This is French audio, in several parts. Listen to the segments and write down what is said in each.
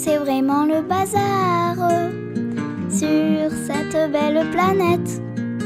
c'est vraiment le bazar sur cette belle planète.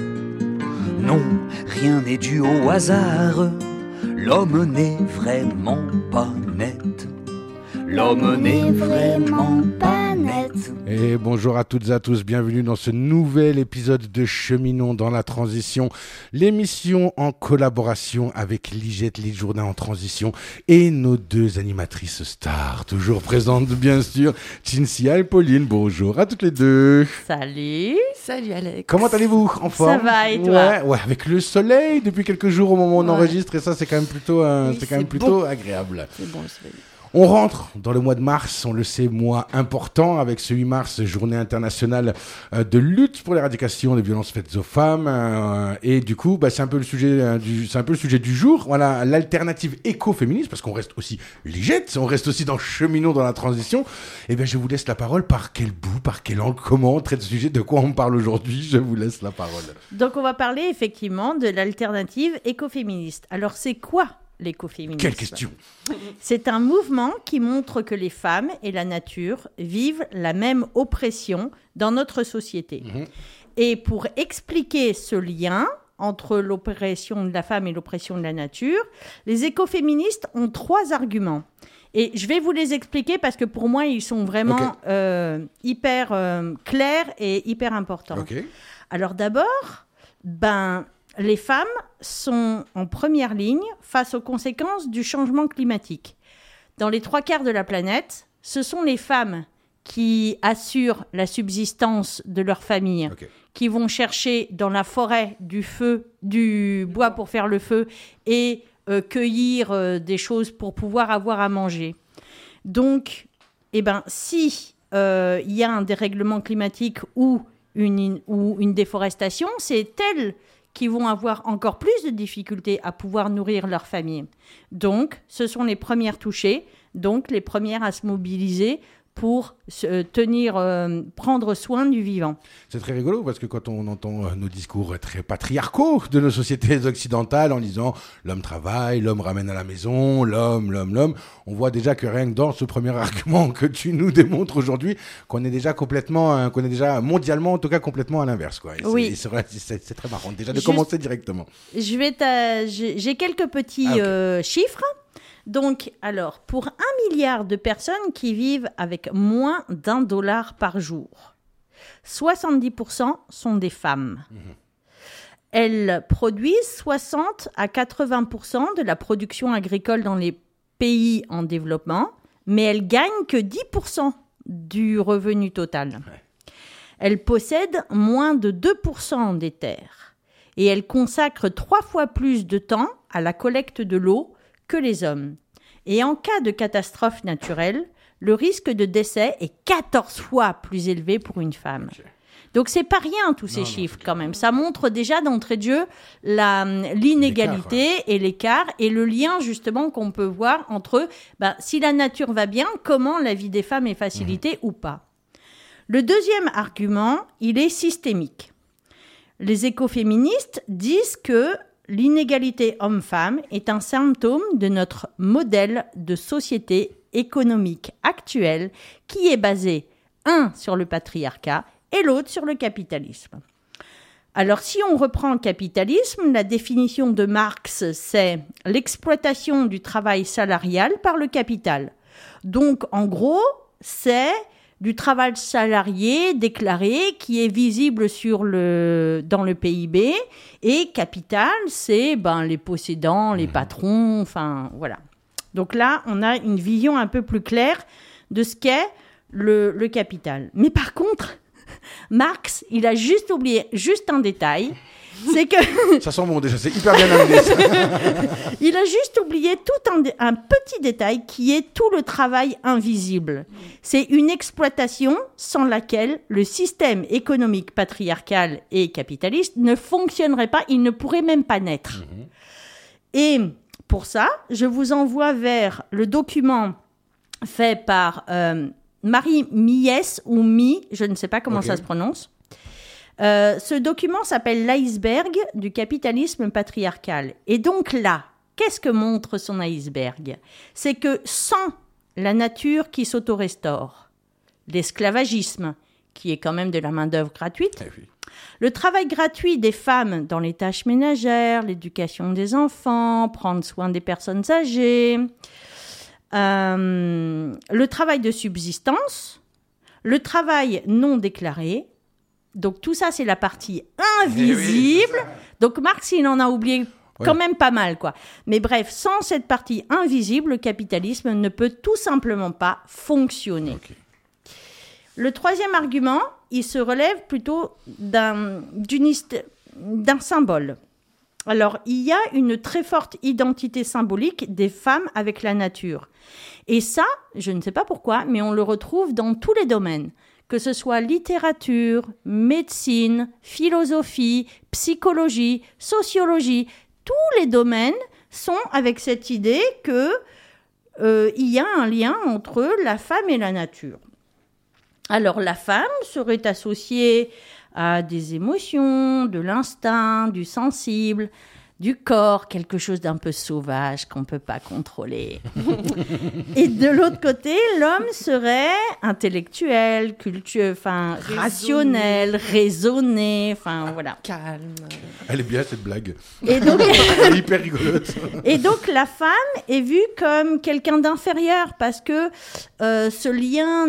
Non, rien n'est dû au hasard. L'homme n'est vraiment pas net. L'homme n'est vraiment pas net. Et bonjour à toutes et à tous, bienvenue dans ce nouvel épisode de Cheminons dans la transition, l'émission en collaboration avec Ligette, les journées en transition et nos deux animatrices stars, toujours présentes bien sûr, Cinzia et Pauline. Bonjour à toutes les deux. Salut. Salut Alex. Comment allez-vous? En forme? Ça va et toi? Ouais, avec le soleil depuis quelques jours au moment où on enregistre et ça c'est quand même plutôt, bon. agréable. C'est bon le soleil. On rentre dans le mois de mars, on le sait, mois important, avec ce 8 mars, journée internationale de lutte pour l'éradication des violences faites aux femmes. Et du coup, c'est un peu le sujet du jour. Voilà, l'alternative écoféministe, parce qu'on reste aussi Ligette, on reste aussi dans Cheminons dans la transition. Eh bien, je vous laisse la parole. Par quel bout, par quel angle, comment on traite ce sujet, de quoi on parle aujourd'hui? Je vous laisse la parole. Donc, on va parler effectivement de l'alternative écoféministe. Alors, c'est quoi l'écoféminisme? Quelle question! C'est un mouvement qui montre que les femmes et la nature vivent la même oppression dans notre société. Et pour expliquer ce lien entre l'oppression de la femme et l'oppression de la nature, les écoféministes ont 3 arguments. Et je vais vous les expliquer parce que pour moi, ils sont vraiment hyper clairs et hyper importants. Alors d'abord, les femmes sont en première ligne face aux conséquences du changement climatique. Dans les 3/4 de la planète, ce sont les femmes qui assurent la subsistance de leur famille, qui vont chercher dans la forêt du bois pour faire le feu et cueillir des choses pour pouvoir avoir à manger. Donc, si y a un dérèglement climatique ou une déforestation, c'est elles qui vont avoir encore plus de difficultés à pouvoir nourrir leur famille. Donc, ce sont les premières touchées, donc les premières à se mobiliser pour prendre soin du vivant. C'est très rigolo parce que quand on entend nos discours très patriarcaux de nos sociétés occidentales en disant l'homme travaille, l'homme ramène à la maison, l'homme, on voit déjà que rien que dans ce premier argument que tu nous démontres aujourd'hui, qu'on est déjà mondialement en tout cas complètement à l'inverse, quoi. Oui. C'est très marrant déjà de commencer directement. J'ai quelques petits chiffres. Donc, alors, pour 1 milliard de personnes qui vivent avec moins d'$1 par jour, 70% sont des femmes. Elles produisent 60 à 80% de la production agricole dans les pays en développement, mais elles gagnent que 10% du revenu total. Elles possèdent moins de 2% des terres et elles consacrent 3 fois plus de temps à la collecte de l'eau que les hommes. Et en cas de catastrophe naturelle, le risque de décès est 14 fois plus élevé pour une femme. Donc, c'est pas rien, tous ces chiffres, quand même. Ça montre déjà d'entrée de jeu l'inégalité et l'écart et le lien, justement, qu'on peut voir entre si la nature va bien, comment la vie des femmes est facilitée ou pas. Le deuxième argument, il est systémique. Les écoféministes disent que l'inégalité homme-femme est un symptôme de notre modèle de société économique actuel qui est basé, un, sur le patriarcat et l'autre sur le capitalisme. Alors, si on reprend le capitalisme, la définition de Marx, c'est l'exploitation du travail salarial par le capital. Donc, en gros, c'est du travail salarié déclaré qui est visible dans le PIB, et capital, c'est les possédants, les patrons, enfin voilà. Donc là, on a une vision un peu plus claire de ce qu'est le capital. Mais par contre, Marx, il a juste oublié un détail. C'est que ça sent bon déjà, c'est hyper bien amené. Il a juste oublié tout un petit détail qui est tout le travail invisible. C'est une exploitation sans laquelle le système économique patriarcal et capitaliste ne fonctionnerait pas, il ne pourrait même pas naître. Et pour ça, je vous envoie vers le document fait par Marie Mies ou Mi, je ne sais pas comment ça se prononce. Ce document s'appelle « L'iceberg du capitalisme patriarcal ». Et donc là, qu'est-ce que montre son iceberg ? C'est que sans la nature qui s'auto-restaure, l'esclavagisme, qui est quand même de la main-d'œuvre gratuite. Eh oui. Le travail gratuit des femmes dans les tâches ménagères, l'éducation des enfants, prendre soin des personnes âgées, le travail de subsistance, le travail non déclaré. Donc tout ça, c'est la partie invisible. Oui, donc Marx, il en a oublié quand même pas mal, quoi. Mais bref, sans cette partie invisible, le capitalisme ne peut tout simplement pas fonctionner. Okay. Le troisième argument, il se relève plutôt d'un symbole. Alors, il y a une très forte identité symbolique des femmes avec la nature. Et ça, je ne sais pas pourquoi, mais on le retrouve dans tous les domaines. Que ce soit littérature, médecine, philosophie, psychologie, sociologie, tous les domaines sont avec cette idée que il y a un lien entre la femme et la nature. Alors la femme serait associée à des émotions, de l'instinct, du sensible, du corps, quelque chose d'un peu sauvage qu'on ne peut pas contrôler. Et de l'autre côté, l'homme serait intellectuel, rationnel, raisonné, voilà. Calme. Elle est bien cette blague. Et donc, Elle est hyper rigolote. Et donc la femme est vue comme quelqu'un d'inférieur parce que ce lien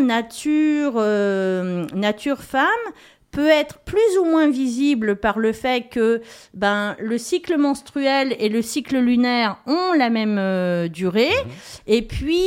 nature-femme peut être plus ou moins visible par le fait que le cycle menstruel et le cycle lunaire ont la même durée. Et puis,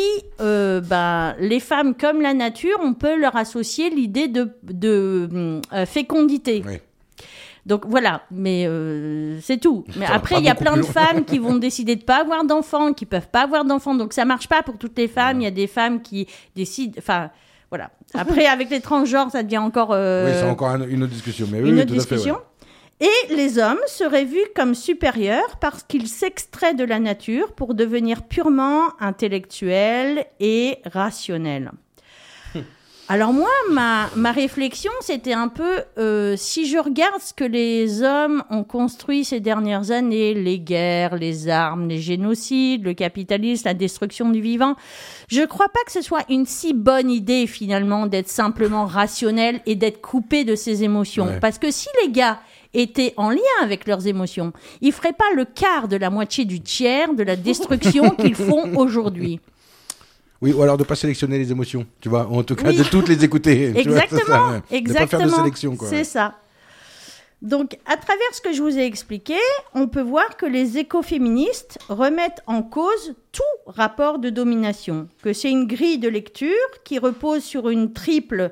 les femmes, comme la nature, on peut leur associer l'idée de fécondité. Oui. Donc voilà, mais c'est tout. Mais après, il y a plein de femmes qui vont décider de pas avoir d'enfants, qui peuvent pas avoir d'enfants. Donc ça marche pas pour toutes les femmes. Il y a des femmes qui décident... Voilà. Après, avec les transgenres, ça devient encore... Oui, c'est encore une autre discussion. Mais une autre discussion. Et les hommes seraient vus comme supérieurs parce qu'ils s'extraient de la nature pour devenir purement intellectuels et rationnels. Alors moi, ma réflexion, c'était un peu, si je regarde ce que les hommes ont construit ces dernières années, les guerres, les armes, les génocides, le capitalisme, la destruction du vivant, je ne crois pas que ce soit une si bonne idée finalement d'être simplement rationnel et d'être coupé de ses émotions. Ouais. Parce que si les gars étaient en lien avec leurs émotions, ils ne feraient pas le quart de la moitié du tiers de la destruction qu'ils font aujourd'hui. Oui, ou alors de ne pas sélectionner les émotions, tu vois, en tout cas de toutes les écouter. Exactement, tu vois, exactement. De ne pas faire de sélection, quoi. C'est ça. Donc, à travers ce que je vous ai expliqué, on peut voir que les écoféministes remettent en cause tout rapport de domination, que c'est une grille de lecture qui repose sur une triple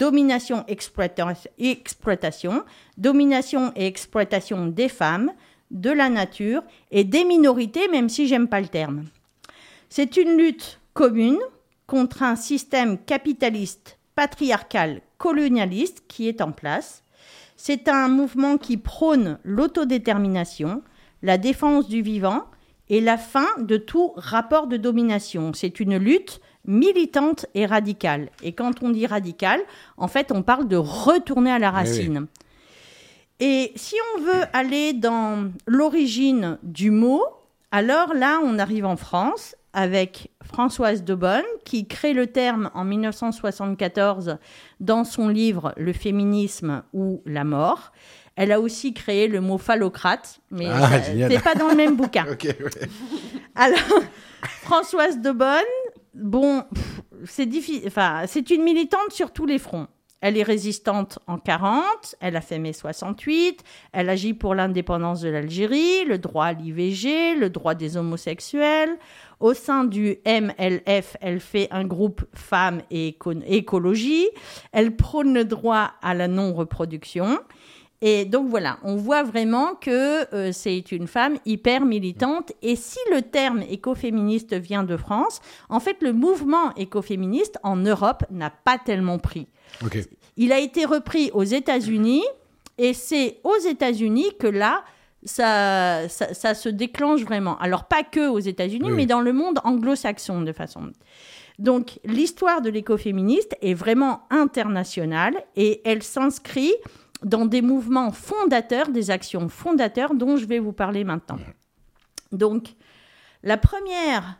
domination-exploitation, domination et exploitation des femmes, de la nature et des minorités, même si j'aime pas le terme. C'est une lutte commune contre un système capitaliste, patriarcal, colonialiste qui est en place. C'est un mouvement qui prône l'autodétermination, la défense du vivant et la fin de tout rapport de domination. C'est une lutte militante et radicale. Et quand on dit radicale, en fait, on parle de retourner à la racine. Oui. Et si on veut aller dans l'origine du mot, alors là, on arrive en France avec Françoise Daubonne, qui crée le terme en 1974 dans son livre « Le féminisme ou la mort ». Elle a aussi créé le mot « phallocrate », mais c'est pas dans le même bouquin. Okay, ouais. Alors, Françoise Daubonne, c'est difficile. Enfin, c'est une militante sur tous les fronts. Elle est résistante en 40, elle a fait mai 68, elle agit pour l'indépendance de l'Algérie, le droit à l'IVG, le droit des homosexuels. Au sein du MLF, elle fait un groupe femmes et écologie. Elle prône le droit à la non-reproduction. Et donc voilà, on voit vraiment que c'est une femme hyper militante. Et si le terme écoféministe vient de France, en fait, le mouvement écoféministe en Europe n'a pas tellement pris. Okay. Il a été repris aux États-Unis et c'est aux États-Unis que là, ça se déclenche vraiment. Alors, pas que aux États-Unis, mais dans le monde anglo-saxon de façon. Donc, l'histoire de l'écoféministe est vraiment internationale et elle s'inscrit dans des mouvements fondateurs, des actions fondateurs dont je vais vous parler maintenant. Donc, la première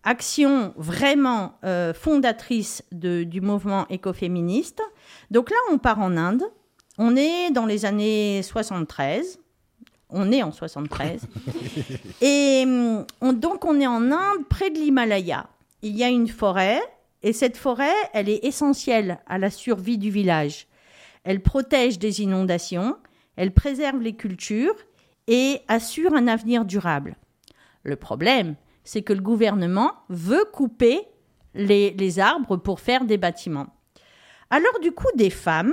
action vraiment fondatrice du mouvement écoféministe. Donc là, on part en Inde. On est dans les années 73. On est en 73. Et donc, on est en Inde, près de l'Himalaya. Il y a une forêt. Et cette forêt, elle est essentielle à la survie du village. Elle protège des inondations. Elle préserve les cultures et assure un avenir durable. Le problème, c'est que le gouvernement veut couper les arbres pour faire des bâtiments. Alors du coup, des femmes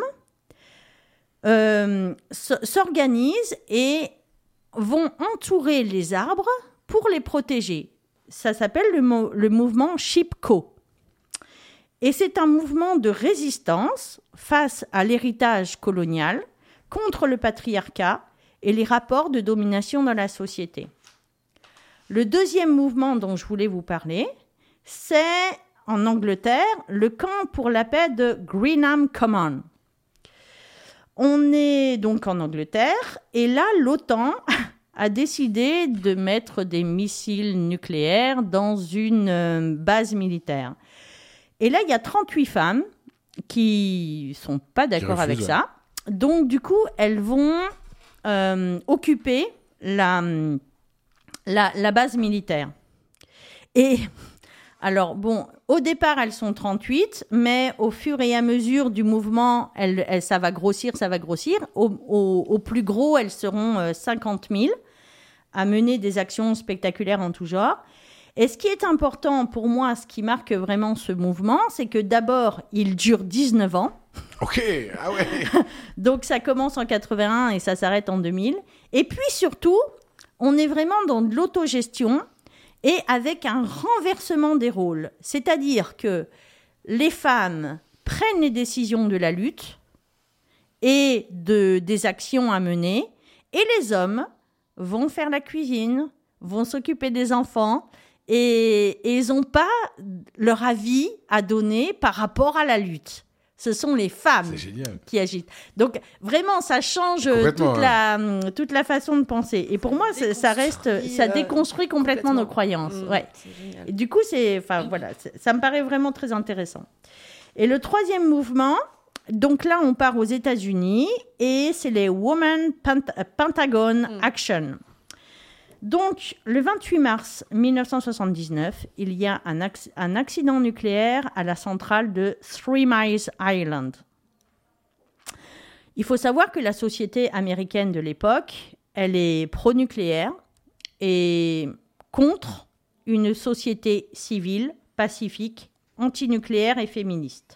s'organisent et vont entourer les arbres pour les protéger. Ça s'appelle le mouvement Chipko. Et c'est un mouvement de résistance face à l'héritage colonial, contre le patriarcat et les rapports de domination dans la société. Le deuxième mouvement dont je voulais vous parler, c'est en Angleterre, le camp pour la paix de Greenham Common. On est donc en Angleterre et là, l'OTAN a décidé de mettre des missiles nucléaires dans une base militaire. Et là, il y a 38 femmes qui ne sont pas d'accord avec ça. Donc, du coup, elles vont occuper la base militaire. Et alors, bon, au départ, elles sont 38, mais au fur et à mesure du mouvement, ça va grossir. Au plus gros, elles seront 50 000 à mener des actions spectaculaires en tout genre. Et ce qui est important pour moi, ce qui marque vraiment ce mouvement, c'est que d'abord, il dure 19 ans. Ok, ah ouais. Donc ça commence en 81 et ça s'arrête en 2000. Et puis surtout, on est vraiment dans de l'autogestion et avec un renversement des rôles. C'est-à-dire que les femmes prennent les décisions de la lutte et des actions à mener, et les hommes vont faire la cuisine, vont s'occuper des enfants, et ils n'ont pas leur avis à donner par rapport à la lutte. Ce sont les femmes qui agitent. Donc, vraiment, ça change toute la façon de penser. Et pour moi, ça déconstruit complètement nos croyances. Ouais. Et du coup, ça me paraît vraiment très intéressant. Et le troisième mouvement, donc là, on part aux États-Unis et c'est les Women Pentagon Action. Donc, le 28 mars 1979, il y a un accident nucléaire à la centrale de Three Mile Island. Il faut savoir que la société américaine de l'époque, elle est pro-nucléaire et contre une société civile, pacifique, antinucléaire et féministe.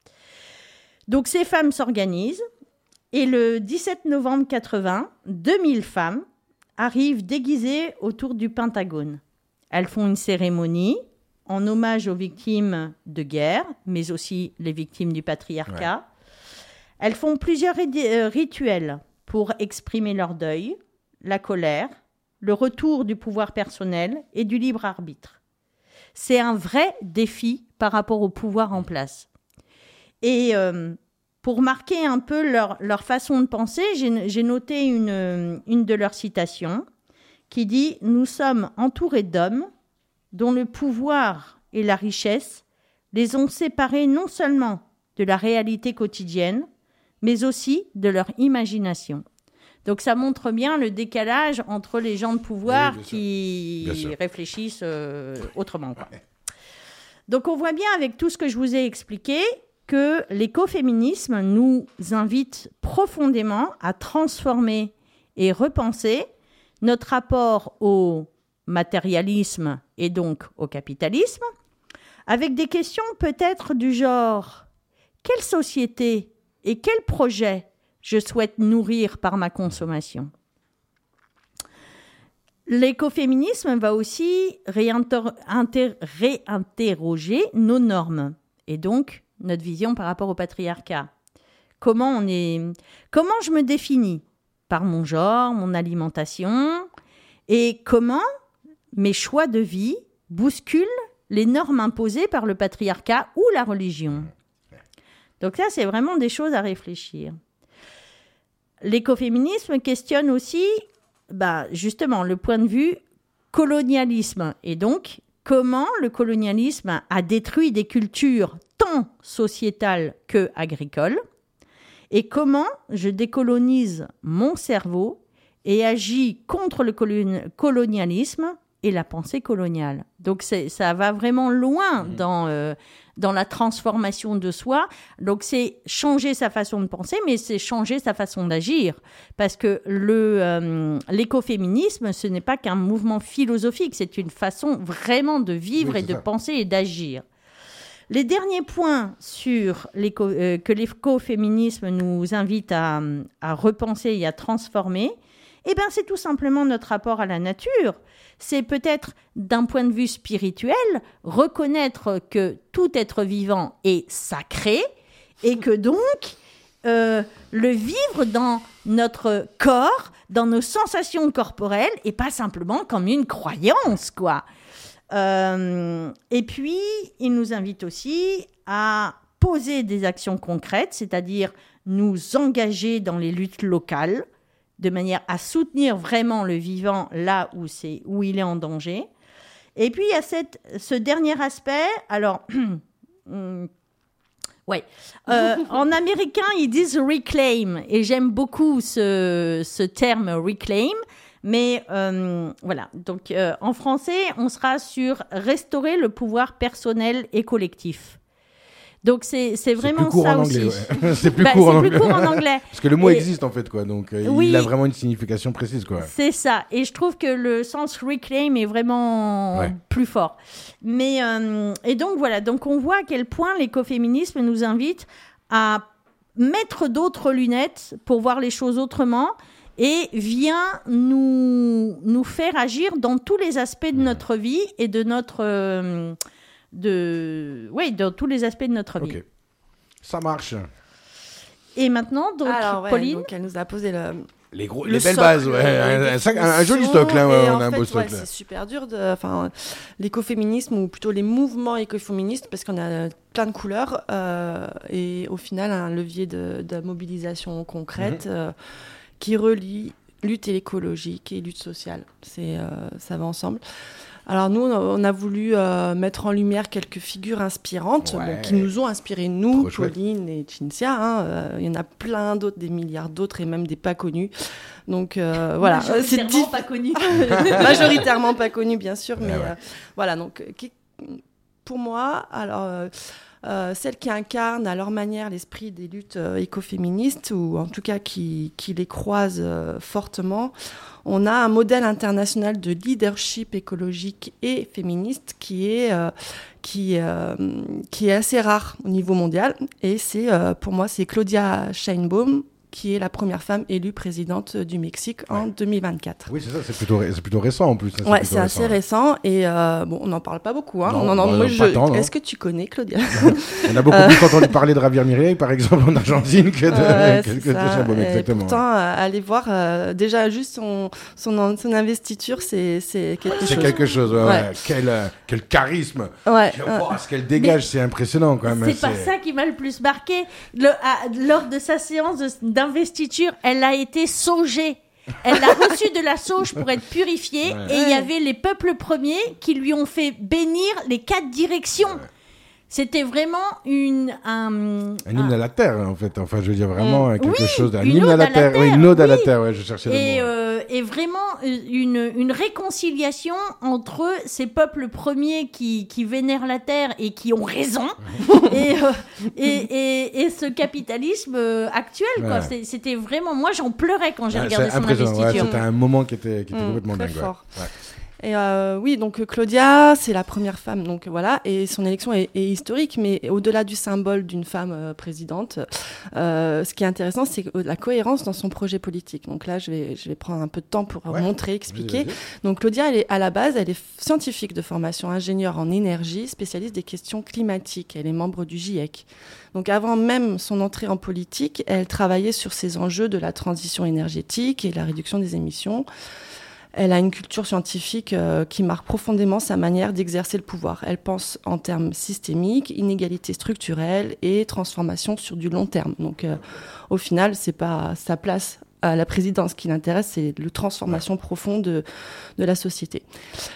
Donc, ces femmes s'organisent et le 17 novembre 80, 2000 femmes arrivent déguisées autour du Pentagone. Elles font une cérémonie en hommage aux victimes de guerre, mais aussi les victimes du patriarcat. Ouais. Elles font plusieurs rituels pour exprimer leur deuil, la colère, le retour du pouvoir personnel et du libre arbitre. C'est un vrai défi par rapport au pouvoir en place. Et pour marquer un peu leur façon de penser, j'ai noté une de leurs citations qui dit « Nous sommes entourés d'hommes dont le pouvoir et la richesse les ont séparés non seulement de la réalité quotidienne, mais aussi de leur imagination. » Donc ça montre bien le décalage entre les gens de pouvoir qui réfléchissent autrement, quoi. Donc on voit bien avec tout ce que je vous ai expliqué que l'écoféminisme nous invite profondément à transformer et repenser notre rapport au matérialisme et donc au capitalisme, avec des questions peut-être du genre « Quelle société et quel projet je souhaite nourrir par ma consommation ?» L'écoféminisme va aussi réinterroger nos normes et donc notre vision par rapport au patriarcat. Comment je me définis par mon genre, mon alimentation, et comment mes choix de vie bousculent les normes imposées par le patriarcat ou la religion. Donc ça, c'est vraiment des choses à réfléchir. L'écoféminisme questionne aussi, justement, le point de vue colonialisme, et donc comment le colonialisme a détruit des cultures tant sociétales que agricoles, et comment je décolonise mon cerveau et agis contre le colonialisme et la pensée coloniale. Donc ça va vraiment loin dans la transformation de soi. Donc c'est changer sa façon de penser, mais c'est changer sa façon d'agir. Parce que l'écoféminisme, ce n'est pas qu'un mouvement philosophique, c'est une façon vraiment de vivre et de penser et d'agir. Les derniers points que l'écoféminisme nous invite à repenser et à transformer, c'est tout simplement notre rapport à la nature. C'est peut-être, d'un point de vue spirituel, reconnaître que tout être vivant est sacré et que donc, le vivre dans notre corps, dans nos sensations corporelles, et pas simplement comme une croyance, quoi. Et puis, il nous invite aussi à poser des actions concrètes, c'est-à-dire nous engager dans les luttes locales, de manière à soutenir vraiment le vivant là où il est en danger. Et puis, il y a ce dernier aspect. Alors, en américain, ils disent « reclaim », et j'aime beaucoup ce terme « reclaim ». Mais voilà, donc en français, on sera sur « restaurer le pouvoir personnel et collectif ». Donc c'est vraiment ça aussi. C'est plus court en anglais. Parce que le mot existe en fait, quoi. Donc il a vraiment une signification précise, quoi. C'est ça. Et je trouve que le sens reclaim est vraiment plus fort. Mais et donc voilà. Donc on voit à quel point l'écoféminisme nous invite à mettre d'autres lunettes pour voir les choses autrement et vient nous faire agir dans tous les aspects de notre vie et de notre dans tous les aspects de notre vie. Ça marche. Et maintenant, donc, Pauline, donc elle nous a posé les belles bases, un joli stock là, on a un beau stock là. C'est super dur l'écoféminisme, ou plutôt les mouvements écoféministes, parce qu'on a plein de couleurs et au final un levier de mobilisation concrète qui relie lutte écologique et lutte sociale. Ça va ensemble. Alors nous, on a voulu mettre en lumière quelques figures inspirantes qui nous ont inspiré, nous, Pauline et Cinzia. Il y en a plein d'autres, des milliards d'autres, et même des pas connus. Donc voilà. Majoritairement pas connus. Majoritairement pas connus, bien sûr. Mais voilà, donc pour moi, alors... celles qui incarnent à leur manière l'esprit des luttes écoféministes, ou en tout cas qui les croisent fortement. On a un modèle international de leadership écologique et féministe qui est assez rare au niveau mondial. Et pour moi, c'est Claudia Sheinbaum, qui est la première femme élue présidente du Mexique en 2024. Oui, c'est ça, c'est plutôt récent en plus. C'est assez récent, et on n'en parle pas beaucoup. Hein. Est-ce que tu connais Claudia? On a beaucoup plus entendu parler de Javier Milei, par exemple, en Argentine, que de Sheinbaum, exactement. Pourtant, allez voir, déjà juste son investiture, c'est quelque chose. C'est quelque chose, quel charisme. Ce qu'elle dégage, c'est impressionnant quand même. C'est pas ça qui m'a le plus marqué. Lors de sa séance d'investiture, elle a été saugée. Elle a reçu de la sauge pour être purifiée, et il y avait les peuples premiers qui lui ont fait bénir les 4 directions. C'était vraiment un hymne à la terre, en fait. Enfin, je veux dire vraiment quelque chose. Un hymne à la terre. Oui, une ode à la terre. Je cherchais le mot. Et vraiment une réconciliation entre ces peuples premiers qui vénèrent la terre et qui ont raison, et ce capitalisme actuel. Quoi. C'était vraiment... Moi, j'en pleurais quand j'ai regardé son investiture. C'était un moment qui était complètement dingue. Fort. Et oui, donc Claudia, c'est la première femme, donc voilà, et son élection est historique, mais au-delà du symbole d'une femme présidente, ce qui est intéressant, c'est la cohérence dans son projet politique. Donc là, je vais prendre un peu de temps pour montrer, expliquer. Donc Claudia, à la base, elle est scientifique de formation, ingénieure en énergie, spécialiste des questions climatiques. Elle est membre du GIEC. Donc avant même son entrée en politique, elle travaillait sur ces enjeux de la transition énergétique et de la réduction des émissions. Elle a une culture scientifique qui marque profondément sa manière d'exercer le pouvoir. Elle pense en termes systémiques, inégalités structurelles et transformation sur du long terme. Donc, au final, c'est pas sa place à la présidence qui l'intéresse, c'est la transformation profonde de la société.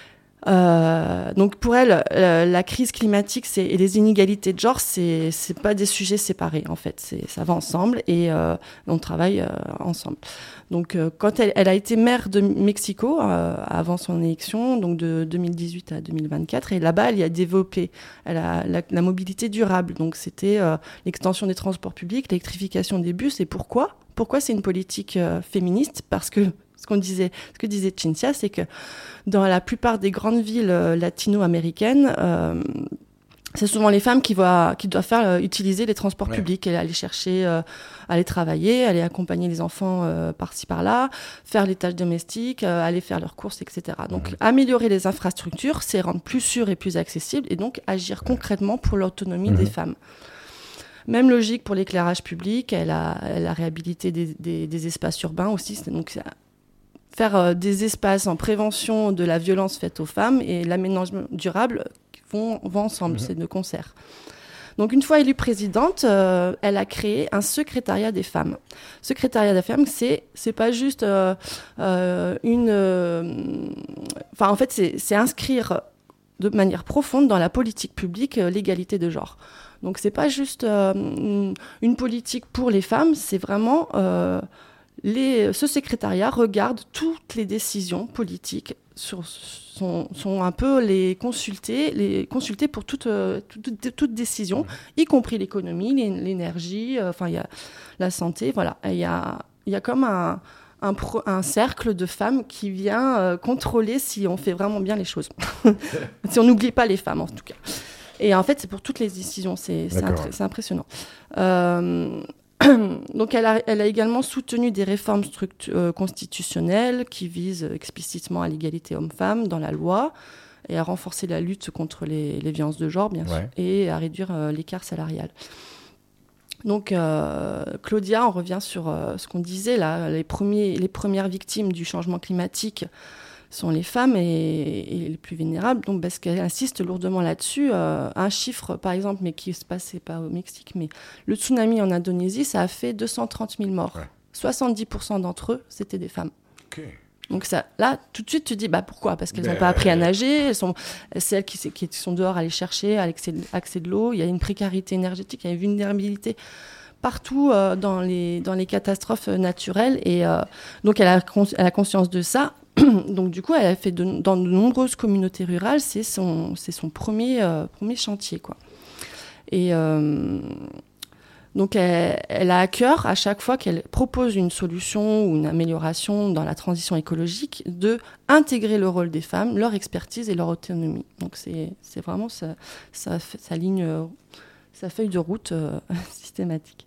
Donc pour elle, la crise climatique et les inégalités de genre, c'est pas des sujets séparés en fait, ça va ensemble et on travaille ensemble. Donc quand elle a été maire de Mexico avant son élection, donc de 2018 à 2024, et là-bas elle y a développé la mobilité durable. Donc c'était l'extension des transports publics, l'électrification des bus. Et pourquoi c'est une politique féministe? Parce que ce que disait Cinzia, c'est que dans la plupart des grandes villes latino-américaines, c'est souvent les femmes qui doivent utiliser les transports publics, et aller chercher, aller travailler, aller accompagner les enfants par-ci par-là, faire les tâches domestiques, aller faire leurs courses, etc. Donc améliorer les infrastructures, c'est rendre plus sûr et plus accessible, et donc agir concrètement pour l'autonomie des femmes. Même logique pour l'éclairage public, elle a réhabilité des espaces urbains aussi. Donc faire des espaces en prévention de la violence faite aux femmes et l'aménagement durable vont ensemble, c'est de concert. Donc une fois élue présidente, elle a créé un secrétariat des femmes. Secrétariat des femmes, c'est pas juste en fait, c'est inscrire de manière profonde dans la politique publique l'égalité de genre. Donc c'est pas juste une politique pour les femmes, c'est vraiment ce secrétariat regarde toutes les décisions politiques, sont un peu les consulter pour toute décision, y compris l'économie, l'énergie, il y a la santé, voilà. Il y a comme un cercle de femmes qui vient contrôler si on fait vraiment bien les choses. Si on n'oublie pas les femmes, en tout cas. Et en fait, c'est pour toutes les décisions, c'est impressionnant. Donc, elle a également soutenu des réformes constitutionnelles qui visent explicitement à l'égalité homme-femme dans la loi, et à renforcer la lutte contre les violences de genre, bien sûr, et à réduire l'écart salarial. Donc, Claudia, on revient sur ce qu'on disait là, les premières victimes du changement climatique sont les femmes et les plus vulnérables, donc parce qu'elle insiste lourdement là-dessus. Un chiffre, par exemple, mais qui se passait pas au Mexique, mais le tsunami en Indonésie, ça a fait 230 000 morts. 70% d'entre eux, c'était des femmes. Okay. Donc ça, là, tout de suite, tu te dis, pourquoi ? Parce qu'elles n'ont pas appris à nager, c'est elles qui sont dehors à aller chercher, à accès de l'eau, il y a une précarité énergétique, il y a une vulnérabilité partout dans les catastrophes naturelles, et donc elle a conscience de ça. Donc du coup, elle a fait dans de nombreuses communautés rurales, c'est son premier chantier, quoi. Et donc elle a à cœur, à chaque fois qu'elle propose une solution ou une amélioration dans la transition écologique, de intégrer le rôle des femmes, leur expertise et leur autonomie. Donc c'est vraiment sa ligne, sa feuille de route systématique.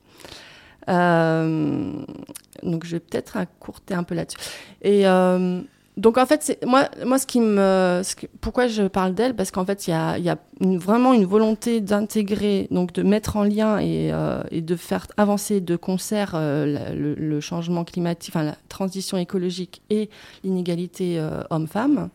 Donc je vais peut-être accourter un peu là-dessus. Et donc en fait, moi pourquoi je parle d'elle, parce qu'en fait il y a vraiment une volonté d'intégrer, donc de mettre en lien et de faire avancer de concert le changement climatique, enfin la transition écologique et l'inégalité homme-femme.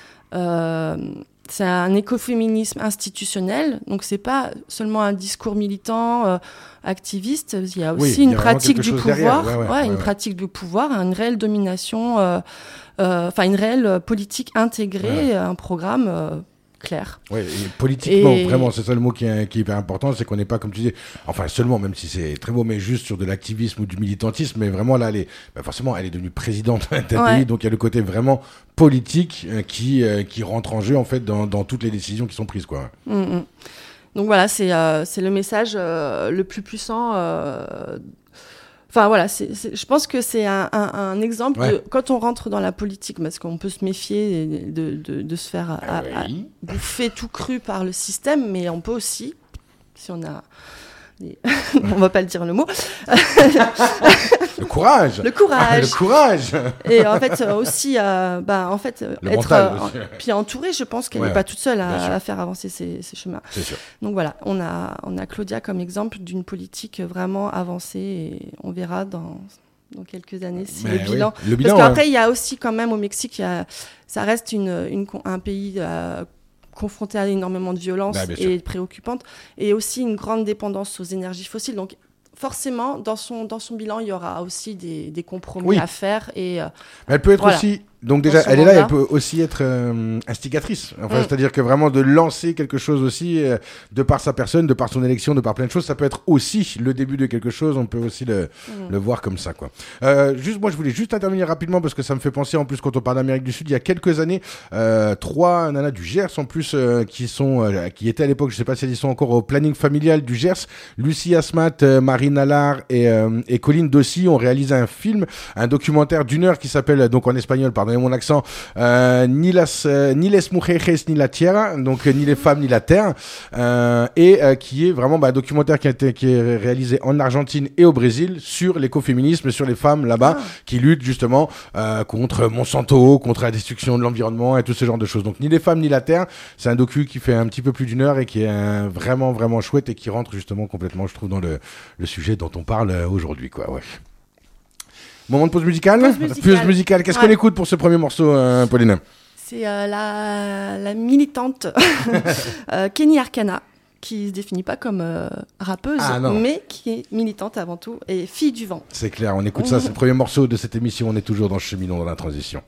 C'est un écoféminisme institutionnel, donc c'est pas seulement un discours militant, activiste. Il y a aussi une pratique du pouvoir, une pratique du pouvoir, une réelle domination, une réelle politique intégrée, un programme clair. Oui, politiquement, vraiment, c'est ça le mot qui est hyper important, c'est qu'on n'est pas, comme tu disais, seulement, même si c'est très beau, mais juste sur de l'activisme ou du militantisme, mais vraiment là, forcément, elle est devenue présidente d'un pays, donc il y a le côté vraiment politique qui rentre en jeu, en fait, dans toutes les décisions qui sont prises, quoi. Mm-hmm. Donc voilà, c'est le message le plus puissant. Je pense que c'est un exemple de quand on rentre dans la politique, parce qu'on peut se méfier de se faire bouffer tout cru par le système, mais on peut aussi, si on a... on va pas le dire le mot. Le courage. Le courage. Et en fait aussi, le être puis entourée. Je pense qu'elle n'est pas toute seule à faire avancer ces chemins. C'est sûr. Donc voilà, on a Claudia comme exemple d'une politique vraiment avancée, et on verra dans quelques années si le bilan. Parce qu'après il y a aussi quand même au Mexique, ça reste un pays confronté à énormément de violence et préoccupante, et aussi une grande dépendance aux énergies fossiles. Donc forcément, dans son bilan, il y aura aussi des compromis à faire. Et elle peut être aussi Donc déjà, son elle est là, mandat. elle peut aussi être instigatrice. Enfin, c'est-à-dire que vraiment de lancer quelque chose aussi, de par sa personne, de par son élection, de par plein de choses, ça peut être aussi le début de quelque chose. On peut aussi le voir comme ça, quoi. Moi, je voulais juste intervenir rapidement parce que ça me fait penser, en plus, quand on parle d'Amérique du Sud, il y a quelques années, 3 nanas du Gers, en plus, qui étaient à l'époque, je sais pas si elles y sont encore au planning familial du Gers, Lucie Asmat, Marine Allard et Colline Dossi ont réalisé un film, un documentaire d'1 heure qui s'appelle, donc en espagnol, pardonnez mon accent, ni les mujeres ni la tierra, donc ni les femmes ni la terre, qui est vraiment un documentaire qui est réalisé en Argentine et au Brésil sur l'écoféminisme, sur les femmes là-bas qui luttent justement contre Monsanto, contre la destruction de l'environnement et tout ce genre de choses. Donc ni les femmes ni la terre, c'est un docu qui fait un petit peu plus d'1 heure et qui est vraiment vraiment chouette et qui rentre justement complètement, je trouve, dans le sujet dont on parle aujourd'hui, quoi. Ouais. Moment de pause musicale. Pause musicale. Qu'est-ce qu'on écoute pour ce premier morceau, Pauline ? C'est la militante Kenny Arcana, qui se définit pas comme rappeuse, mais qui est militante avant tout et fille du vent. C'est clair, on écoute ça, c'est le premier morceau de cette émission. On est toujours dans Cheminons dans la transition.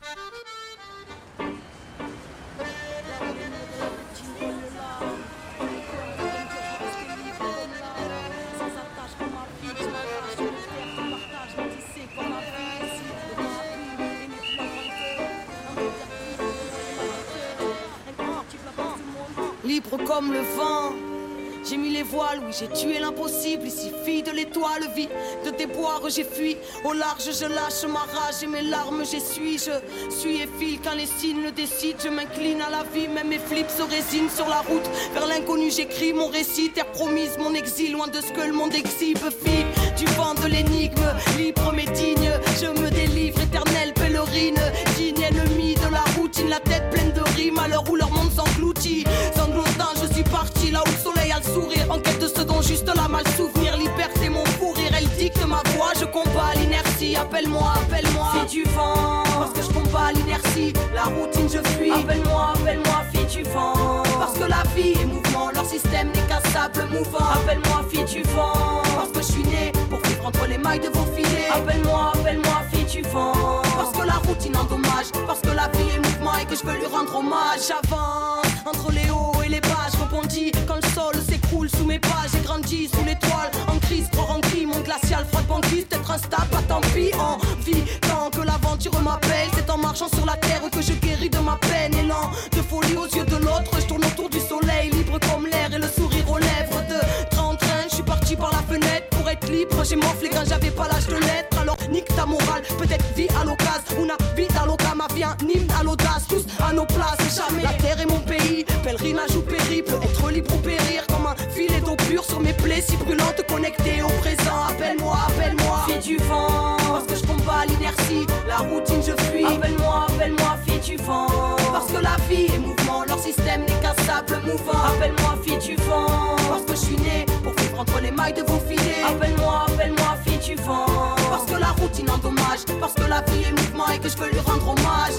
Libre comme le vent, j'ai mis les voiles, oui j'ai tué l'impossible. Ici fille de l'étoile, vie de déboire, j'ai fui. Au large je lâche ma rage et mes larmes j'essuie. Je suis et file quand les signes le décident. Je m'incline à la vie, même mes flips se résignent. Sur la route vers l'inconnu j'écris mon récit. Terre promise, mon exil, loin de ce que le monde exhibe. Fille du vent de l'énigme, libre mais digne. Je me délivre, éternelle pèlerine. Digne ennemi de la routine, la tête pleine de rimes. À l'heure où leur monde s'engloutit, sanglotant je suis parti là où le soleil a le sourire. En quête de ce dont juste la mal souvenir. Liberté mon fou rire, elle dicte ma voix. Je combats l'inertie, appelle-moi, fille du vent. Parce que je combats l'inertie, la routine je fuis. Appelle-moi, fille du vent. Parce que la vie est mouvement, leur système n'est qu'un sable mouvant. Appelle-moi, fille du vent. Parce que je suis né pour vivre entre les mailles de vos filets. Appelle-moi, fille du vent. Parce que la routine endommage, parce que la vie est mouvement et que je veux lui rendre hommage. J'avance entre les hauts et les bas, je rebondis quand le sol s'écroule sous mes pas. J'ai grandi sous l'étoile, en crise, croire en qui, monde glacial, froid de banquise, peut-être instable, pas tant pis, en vie. Tant que l'aventure m'appelle, c'est en marchant sur la terre que je guéris de ma peine. Élan de folie aux yeux de l'autre, je tourne autour du soleil, libre comme l'air et le sourire aux lèvres. De train en train, je suis parti par la fenêtre pour être libre. J'ai morflé quand j'avais pas l'âge de l'être. Alors nique ta morale, peut-être vie à l'occasion, una vida loca, ma vie un hymne à l'audace. Tous à nos places, jamais la terre est mon pays. Pèlerinage ou périple, être libre ou périr comme un filet d'eau pure sur mes plaies si brûlantes, connectées au présent. Appelle-moi, fille du vent. Parce que je combats l'inertie, la routine je fuis. Appelle-moi, fille du vent. Parce que la vie est mouvement, leur système n'est qu'un sable mouvant. Appelle-moi, fille du vent. Parce que je suis né pour vivre entre les mailles de vos filets. Appelle-moi, fille du vent. Parce que la routine endommage, parce que la vie est mouvement et que je veux lui rendre hommage.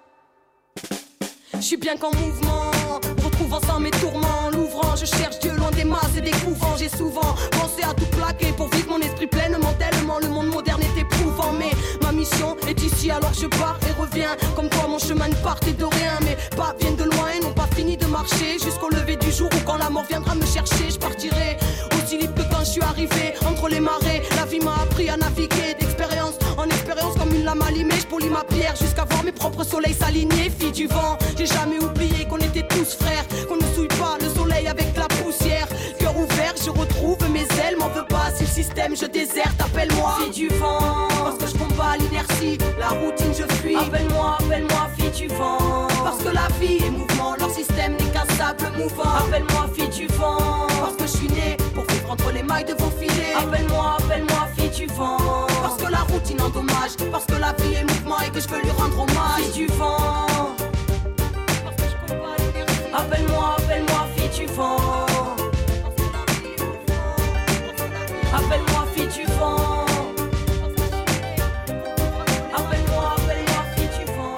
Je suis bien qu'en mouvement, retrouvant sans mes tourments. L'ouvrant, je cherche Dieu loin des masses et des couvents. J'ai souvent pensé à tout plaquer pour vivre mon esprit pleinement. Tellement le monde moderne est éprouvant. Mais ma mission est ici alors je pars et reviens. Comme quoi mon chemin ne partait de rien. Mes pas viennent de loin et n'ont pas fini de marcher. Jusqu'au lever du jour où quand la mort viendra me chercher, je partirai aussi libre que quand je suis arrivé. Entre les marées, la vie m'a appris à naviguer. D'expérience en expérience comme une lame allumée. Je polis ma pierre jusqu'à voir mes propres soleils s'aligner. Fille du vent, j'ai jamais oublié qu'on était tous frères, qu'on ne souille pas le soleil avec la poussière. Cœur ouvert, je retrouve mes ailes, m'en veux pas si le système je déserte. Appelle-moi, fille du vent, parce que je combats l'inertie, la routine je fuis. Appelle-moi, fille du vent, parce que la vie est mouvement, leur système n'est qu'un sable mouvant. Appelle-moi, fille du vent, parce que je suis né pour vivre entre les mailles de vos filets. Appelle-moi, fille du vent, parce que la routine endommage, parce que la vie est mouvement et que je veux lui rendre hommage. Fille du vent. Appelle-moi, fille du vent. Appelle-moi, fille du vent. Appelle-moi, fille du vent.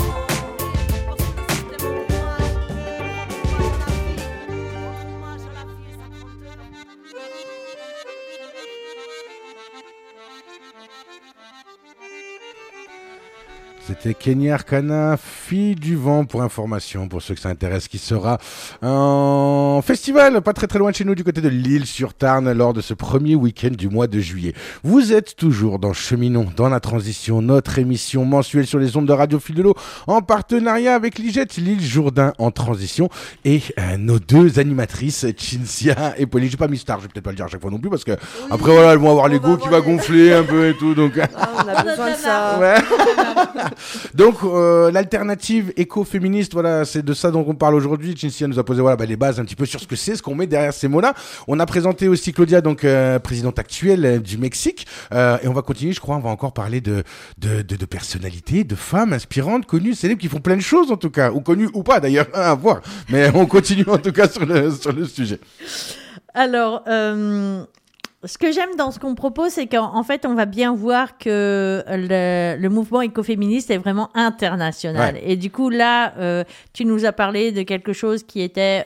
C'était Kenya Arcana, Fille du vent, pour information, pour ceux que ça intéresse, qui sera en festival, pas très très loin de chez nous, du côté de l'Île-sur-Tarn, lors de ce premier week-end du mois de juillet. Vous êtes toujours dans Cheminons, dans la transition, notre émission mensuelle sur les ondes de Radio Fil de l'eau, en partenariat avec Ligette, l'île Jourdain en transition, et nos deux animatrices, Cinzia et Pauline. J'ai pas mis Star, je vais peut-être pas le dire à chaque fois non plus, parce que après voilà, elles vont avoir l'ego qui va gonfler un peu et tout, donc... on a besoin de ça. Ouais. Donc l'alternative écoféministe, voilà, c'est de ça dont on parle aujourd'hui. Cinzia nous a posé les bases un petit peu sur ce que c'est, ce qu'on met derrière ces mots-là. On a présenté aussi Claudia, donc présidente actuelle du Mexique, et on va continuer, je crois, on va encore parler de personnalités, de femmes inspirantes, connues, célèbres, qui font plein de choses en tout cas, ou connues ou pas d'ailleurs, à voir. Mais on continue en tout cas sur le sujet. Alors, ce que j'aime dans ce qu'on propose, c'est qu'en fait, on va bien voir que le mouvement écoféministe est vraiment international. Ouais. Et du coup, là, tu nous as parlé de quelque chose qui était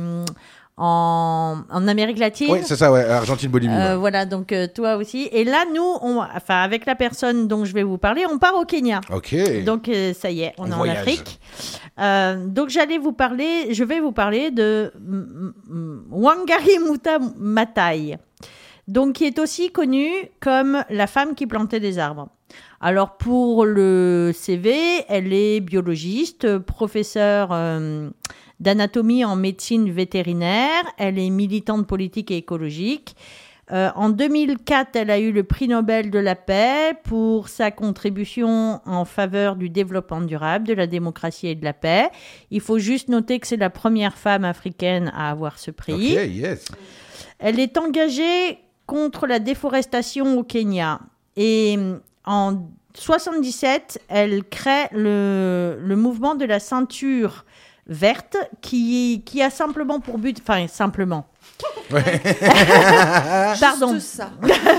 en Amérique latine. Oui, c'est ça, ouais, Argentine, Bolivie. Ouais. Voilà, donc toi aussi. Et là, nous, avec la personne dont je vais vous parler, on part au Kenya. Ok. Donc, ça y est, on est voyage. En Afrique. Donc, je vais vous parler de Wangari Maathai. Donc, qui est aussi connue comme la femme qui plantait des arbres. Alors, pour le CV, elle est biologiste, professeure d'anatomie en médecine vétérinaire. Elle est militante politique et écologique. En 2004, elle a eu le prix Nobel de la paix pour sa contribution en faveur du développement durable, de la démocratie et de la paix. Il faut juste noter que c'est la première femme africaine à avoir ce prix. Ok, yes. Elle est engagée contre la déforestation au Kenya. Et en 1977, elle crée le mouvement de la ceinture verte qui a simplement pour but... Enfin, simplement. Ouais. Pardon. Juste ça.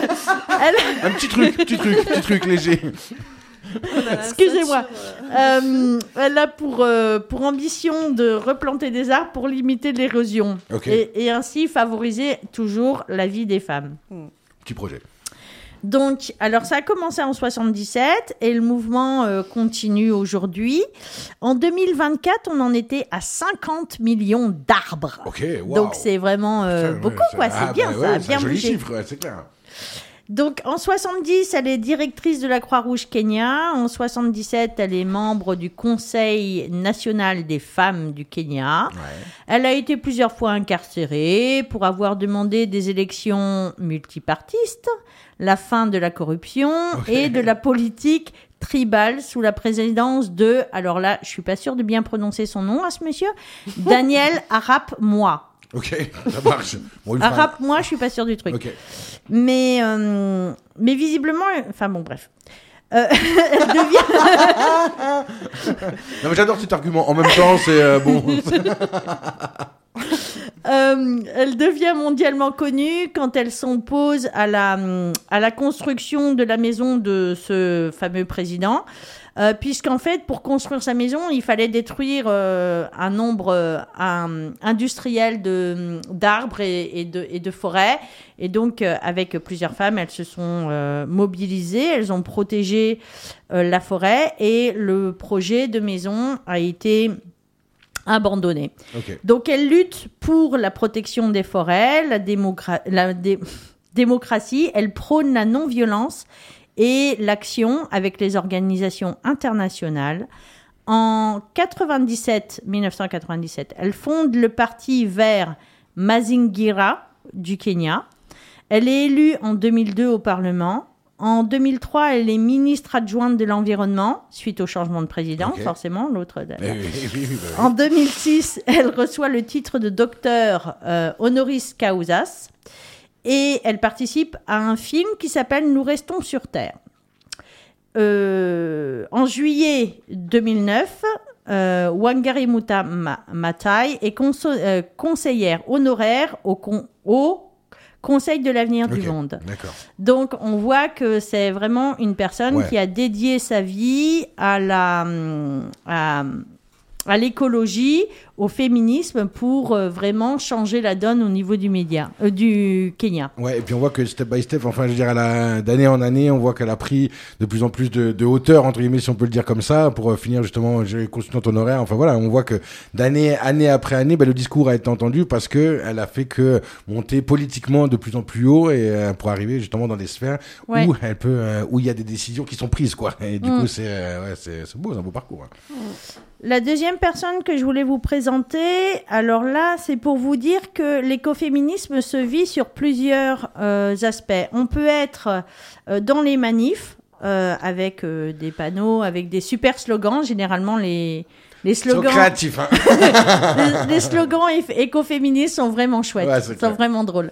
Un petit truc léger. Excusez-moi. Elle a pour ambition de replanter des arbres pour limiter l'érosion. Okay. Et ainsi favoriser toujours la vie des femmes. Petit projet. Donc, alors ça a commencé en 1977 et le mouvement continue aujourd'hui. En 2024, on en était à 50 millions d'arbres. Ok, wow. Donc c'est vraiment beaucoup, quoi. C'est bien, ça a bien bougé. C'est un joli chiffre, ouais, c'est clair. Donc, en 70, elle est directrice de la Croix-Rouge Kenya. En 77, elle est membre du Conseil national des femmes du Kenya. Ouais. Elle a été plusieurs fois incarcérée pour avoir demandé des élections multipartistes, la fin de la corruption et de la politique tribale sous la présidence de, alors là, je suis pas sûre de bien prononcer son nom à ce monsieur, Daniel Arap Moi. Ok, ça marche. Bon, Arap Moi, je suis pas sûre du truc. Okay. Mais visiblement, enfin bon, bref. Elle devient... Non mais j'adore cet argument. En même temps, c'est bon. Elle devient mondialement connue quand elle s'oppose à la construction de la maison de ce fameux président. Puisqu'en fait, pour construire sa maison, il fallait détruire un nombre industriel d'arbres et de forêts. Et donc, avec plusieurs femmes, elles se sont mobilisées, elles ont protégé la forêt et le projet de maison a été abandonné. Okay. Donc, elles luttent pour la protection des forêts, la démocratie, elles prônent la non-violence et l'action avec les organisations internationales. En 1997, elle fonde le parti vert Mazingira du Kenya. Elle est élue en 2002 au Parlement. En 2003, elle est ministre adjointe de l'Environnement, suite au changement de président, forcément, l'autre. En 2006, elle reçoit le titre de docteur honoris causas. Et elle participe à un film qui s'appelle « Nous restons sur Terre ». En juillet 2009, Wangari Maathai est conseillère honoraire au Conseil de l'avenir du monde. D'accord. Donc, on voit que c'est vraiment une personne qui a dédié sa vie à à l'écologie, au féminisme pour vraiment changer la donne au niveau du Kenya. Ouais, et puis on voit que step by step, enfin je veux dire, d'année en année, on voit qu'elle a pris de plus en plus de hauteur, entre guillemets, si on peut le dire comme ça, pour finir justement consultante honoraire. Enfin voilà, on voit que année après année, le discours a été entendu parce que elle a fait que monter politiquement de plus en plus haut et pour arriver justement dans des sphères où elle peut, où il y a des décisions qui sont prises, quoi. Et du coup, c'est beau, c'est un beau parcours. Hein. La deuxième personne que je voulais vous présenter, alors là, c'est pour vous dire que l'écoféminisme se vit sur plusieurs aspects. On peut être dans les manifs avec des panneaux, avec des super slogans. Généralement, les slogans... Ils sont créatifs, hein. les slogans écoféministes sont vraiment chouettes, sont vraiment drôles.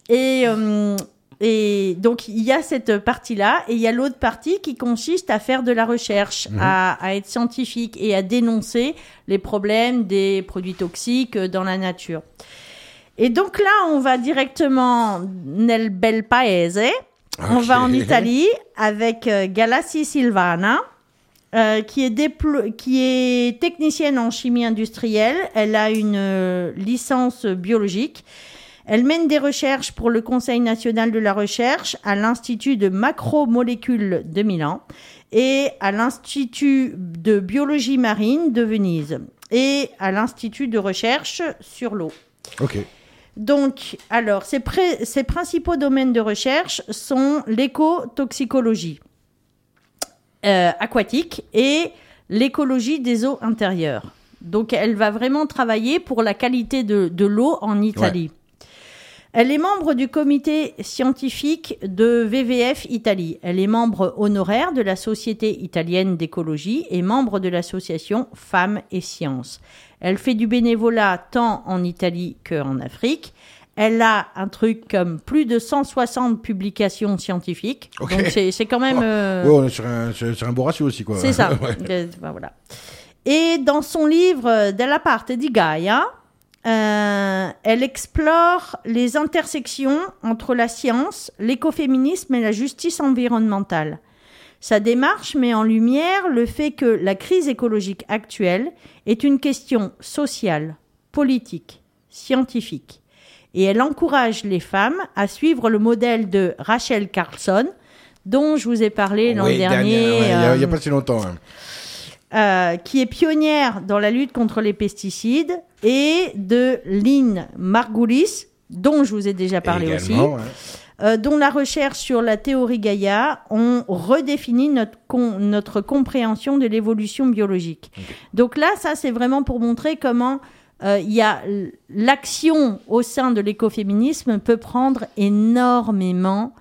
Et donc, il y a cette partie-là, et il y a l'autre partie qui consiste à faire de la recherche, à être scientifique et à dénoncer les problèmes des produits toxiques dans la nature. Et donc là, on va directement nel bel paese. Okay. On va en Italie avec Galassi Silvana, qui est technicienne en chimie industrielle. Elle a une licence biologique. Elle mène des recherches pour le Conseil national de la recherche à l'Institut de macromolécules de Milan et à l'Institut de biologie marine de Venise et à l'Institut de recherche sur l'eau. Ok. Donc, alors, ses principaux domaines de recherche sont l'écotoxicologie aquatique et l'écologie des eaux intérieures. Donc, elle va vraiment travailler pour la qualité de l'eau en Italie. Ouais. Elle est membre du comité scientifique de WWF Italie. Elle est membre honoraire de la Société italienne d'écologie et membre de l'association Femmes et Sciences. Elle fait du bénévolat tant en Italie qu'en Afrique. Elle a un truc comme plus de 160 publications scientifiques. Okay. Donc c'est quand même... Ouais, on est sur un beau ratio aussi, quoi. C'est ça. Ouais. Voilà. Et dans son livre Della parte di Gaia, elle explore les intersections entre la science, l'écoféminisme et la justice environnementale. Sa démarche met en lumière le fait que la crise écologique actuelle est une question sociale, politique, scientifique. Et elle encourage les femmes à suivre le modèle de Rachel Carson, dont je vous ai parlé l'an dernier. Il n'y a pas si longtemps. Hein. Qui est pionnière dans la lutte contre les pesticides, et de Lynn Margulis, dont je vous ai déjà parlé également, aussi, dont la recherche sur la théorie Gaïa ont redéfini notre compréhension de l'évolution biologique. Okay. Donc là, ça, c'est vraiment pour montrer comment il y a l'action au sein de l'écoféminisme peut prendre énormément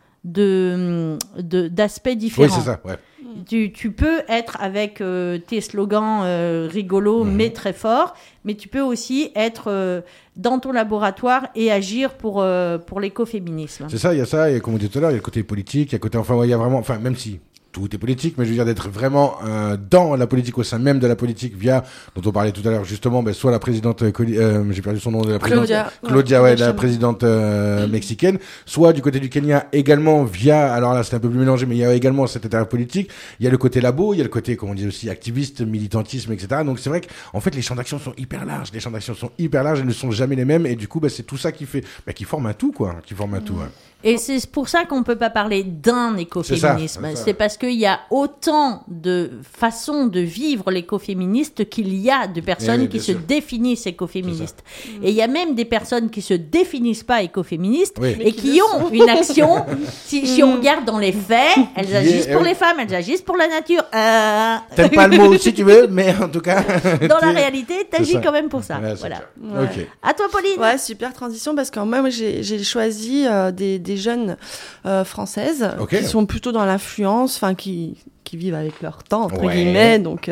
d'aspects différents. Oui, c'est ça, ouais. Tu peux être avec tes slogans rigolos, mais très forts, mais tu peux aussi être dans ton laboratoire et agir pour l'écoféminisme. C'est ça, il y a ça, et comme on dit tout à l'heure, il y a le côté politique, il y a le côté, il y a vraiment, même si tout est politique, mais je veux dire d'être vraiment dans la politique, au sein même de la politique, via, dont on parlait tout à l'heure justement, soit la présidente, j'ai perdu son nom, de la présidente Claudia, la présidente mexicaine, soit du côté du Kenya également via, alors là c'est un peu plus mélangé, mais il y a également cet intérêt politique, il y a le côté labo, il y a le côté, comme on dit aussi, activiste, militantisme, etc. Donc c'est vrai qu'en fait les champs d'action sont hyper larges, elles ne sont jamais les mêmes, et du coup c'est tout ça qui fait, qui forme un tout, quoi, Ouais. Et c'est pour ça qu'on ne peut pas parler d'un écoféminisme. C'est parce qu'il y a autant de façons de vivre l'écoféministe qu'il y a de personnes qui se définissent écoféministes. Et il y a même des personnes qui ne se définissent pas écoféministes et qui ont une action. Si on regarde dans les faits, elles agissent pour les femmes, elles agissent pour la nature. T'aimes pas le mot si tu veux, mais en tout cas... Dans la réalité, t'agis quand même pour ça. Voilà. Okay. À toi, Pauline. Ouais, super transition, parce que moi, j'ai choisi des jeunes françaises qui sont plutôt dans l'influence, qui vivent avec leur temps, entre guillemets, donc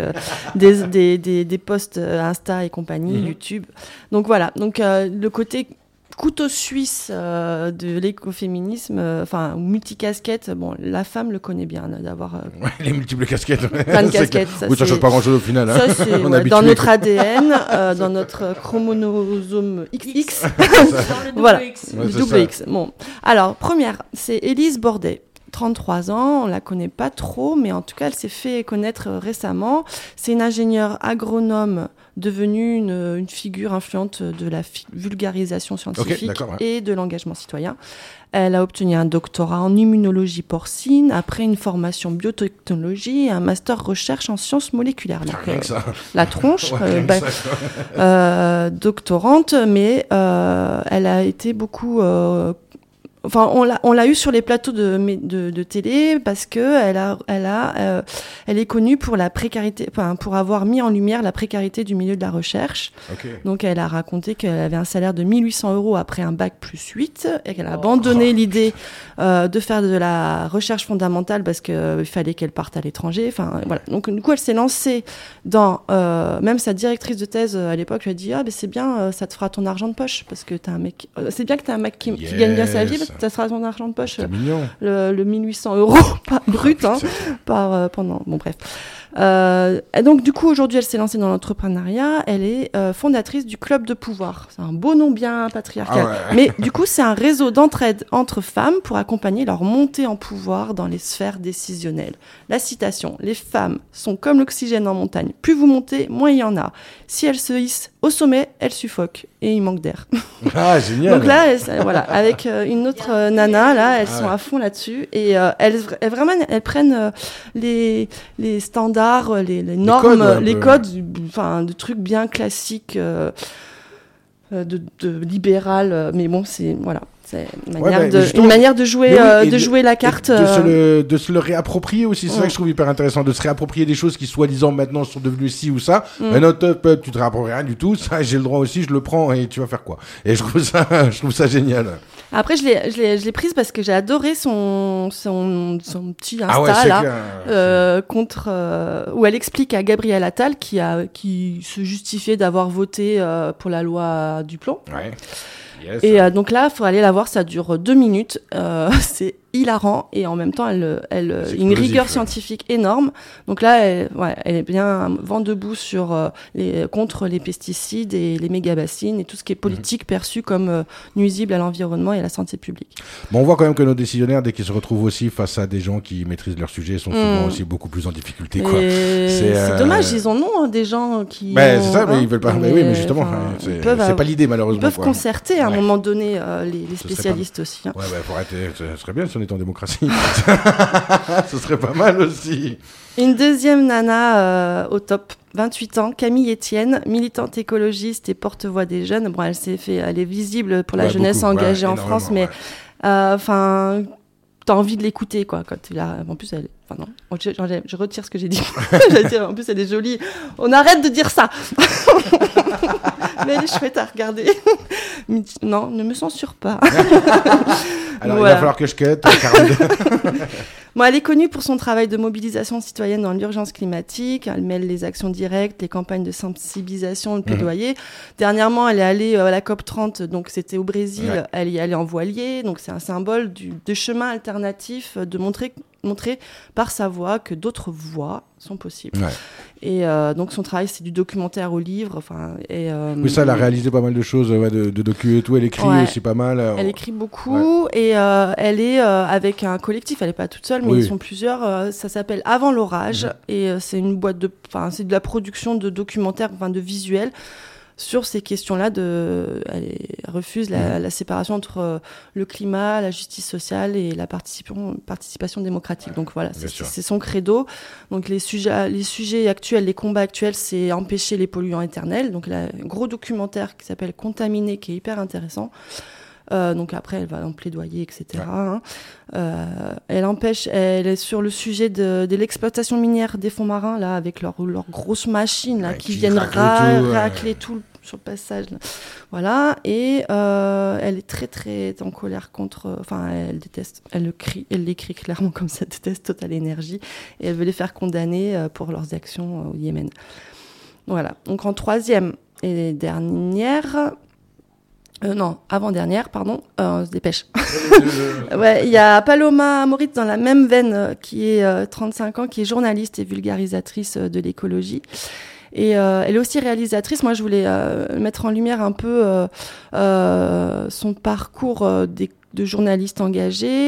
des posts Insta et compagnie, YouTube. Donc voilà, le côté couteau suisse de l'écoféminisme, ou multicasquette, la femme le connaît bien, d'avoir... les multiples casquettes. Plein de casquettes. Ça ne change pas grand-chose au final. Ça, c'est dans notre ADN, dans notre chromosome XX. Dans le double X. Le double X. Bon. Alors, première, c'est Élise Bordet. 33 ans, on la connaît pas trop, mais en tout cas, elle s'est fait connaître récemment. C'est une ingénieure agronome devenue une figure influente de la vulgarisation scientifique et de l'engagement citoyen. Elle a obtenu un doctorat en immunologie porcine, après une formation biotechnologie et un master recherche en sciences moléculaires. Donc, la tronche, doctorante, mais elle a été beaucoup... Enfin, on l'a eu sur les plateaux de télé parce que elle est connue pour la précarité, pour avoir mis en lumière la précarité du milieu de la recherche. Donc, elle a raconté qu'elle avait un salaire de 1 800 € après un bac plus 8 et qu'elle a abandonné l'idée de faire de la recherche fondamentale parce qu'il fallait qu'elle parte à l'étranger. Enfin, voilà. Donc, du coup, elle s'est lancée dans... même sa directrice de thèse à l'époque lui a dit « Ah, ben c'est bien, ça te fera ton argent de poche parce que t'as un mec... c'est bien que t'as un mec qui gagne bien sa vie parce que ça sera ton argent de poche. » Le 1 800 € brut, pendant... Bon, bref. Et donc, du coup, aujourd'hui, elle s'est lancée dans l'entrepreneuriat. Elle est fondatrice du Club de Pouvoir. C'est un beau nom bien patriarcal. Mais du coup, c'est un réseau d'entraide entre femmes pour accompagner leur montée en pouvoir dans les sphères décisionnelles. La citation, « Les femmes sont comme l'oxygène en montagne. Plus vous montez, moins il y en a. Si elles se hissent au sommet, elles suffoquent. Et il manque d'air. » Ah, génial. Donc là, voilà, avec une autre nana, là, elles sont à fond là-dessus. Et elles prennent les standards, les normes, les codes, de trucs bien classiques de libéral. Mais bon, c'est une manière de jouer la carte. De se le réapproprier aussi. C'est ça que je trouve hyper intéressant, de se réapproprier des choses qui, soi-disant, maintenant sont devenues ci ou ça. Mais non, tu te réappropries rien du tout. Ça, j'ai le droit aussi, je le prends et tu vas faire quoi. Et je trouve ça génial. Après, je l'ai prise parce que j'ai adoré son petit Insta où elle explique à Gabriel Attal qui se justifiait d'avoir voté pour la loi du plomb. Ouais. Yes. Et donc là, il faut aller la voir, ça dure 2 minutes. C'est hilarant et en même temps, elle une rigueur scientifique énorme. Donc là, elle est bien vent debout contre les pesticides et les méga-bassines et tout ce qui est politique perçu comme nuisible à l'environnement et à la santé publique. Bon, on voit quand même que nos décisionnaires, dès qu'ils se retrouvent aussi face à des gens qui maîtrisent leur sujet, sont souvent aussi beaucoup plus en difficulté. Quoi. C'est dommage, ils en ont des gens qui... c'est ça, mais ils veulent pas... Mais oui, mais justement, c'est pas l'idée malheureusement. Ils peuvent concerter à un moment donné les spécialistes aussi. Ouais, faut arrêter. Ce serait bien si on était en démocratie. Ce serait pas mal aussi. Une deuxième nana au top, 28 ans, Camille Etienne, militante écologiste et porte-voix des jeunes. Bon, elle est visible pour la jeunesse engagée en France, mais t'as envie de l'écouter, quoi. Quand tu l'as... En plus, je retire ce que j'ai dit. En plus, elle est jolie. On arrête de dire ça. Mais elle est chouette à regarder. Non, ne me censure pas. Alors, il va falloir que je cut. Bon, elle est connue pour son travail de mobilisation citoyenne dans l'urgence climatique. Elle mêle les actions directes, les campagnes de sensibilisation, le plaidoyer. Dernièrement, elle est allée à la COP30, donc c'était au Brésil. Ouais. Elle y est allée en voilier, donc c'est un symbole de chemin alternatif, de montrer par sa voix que d'autres voies sont possibles. Ouais. Et donc son travail, c'est du documentaire au livre. Oui, ça, elle a réalisé pas mal de choses, de docu et tout. Elle écrit aussi pas mal. Elle écrit beaucoup et elle est avec un collectif. Elle n'est pas toute seule, mais ils sont plusieurs. Ça s'appelle Avant l'orage et c'est une boîte c'est de la production de documentaires, de visuels. Sur ces questions-là, elle refuse la séparation entre le climat, la justice sociale et la participation démocratique. Donc voilà, c'est son credo. Donc les sujets actuels, les combats actuels, c'est empêcher les polluants éternels. Donc là, un gros documentaire qui s'appelle Contaminé, qui est hyper intéressant. Donc après, elle va en plaidoyer, etc. Ouais. Elle est sur le sujet de l'exploitation minière des fonds marins, là, avec leurs grosses machines là, qui viennent racler tout sur le passage. Là. Voilà. Et elle est très, très en colère contre... elle déteste. Elle l'écrit clairement comme ça, déteste Total Energy. Et elle veut les faire condamner pour leurs actions au Yémen. Voilà. Donc en troisième et dernière... avant-dernière, pardon, on se dépêche. Il y a Paloma Moritz dans la même veine, qui est 35 ans, qui est journaliste et vulgarisatrice de l'écologie. Et elle est aussi réalisatrice. Moi, je voulais mettre en lumière un peu son parcours de journaliste engagée.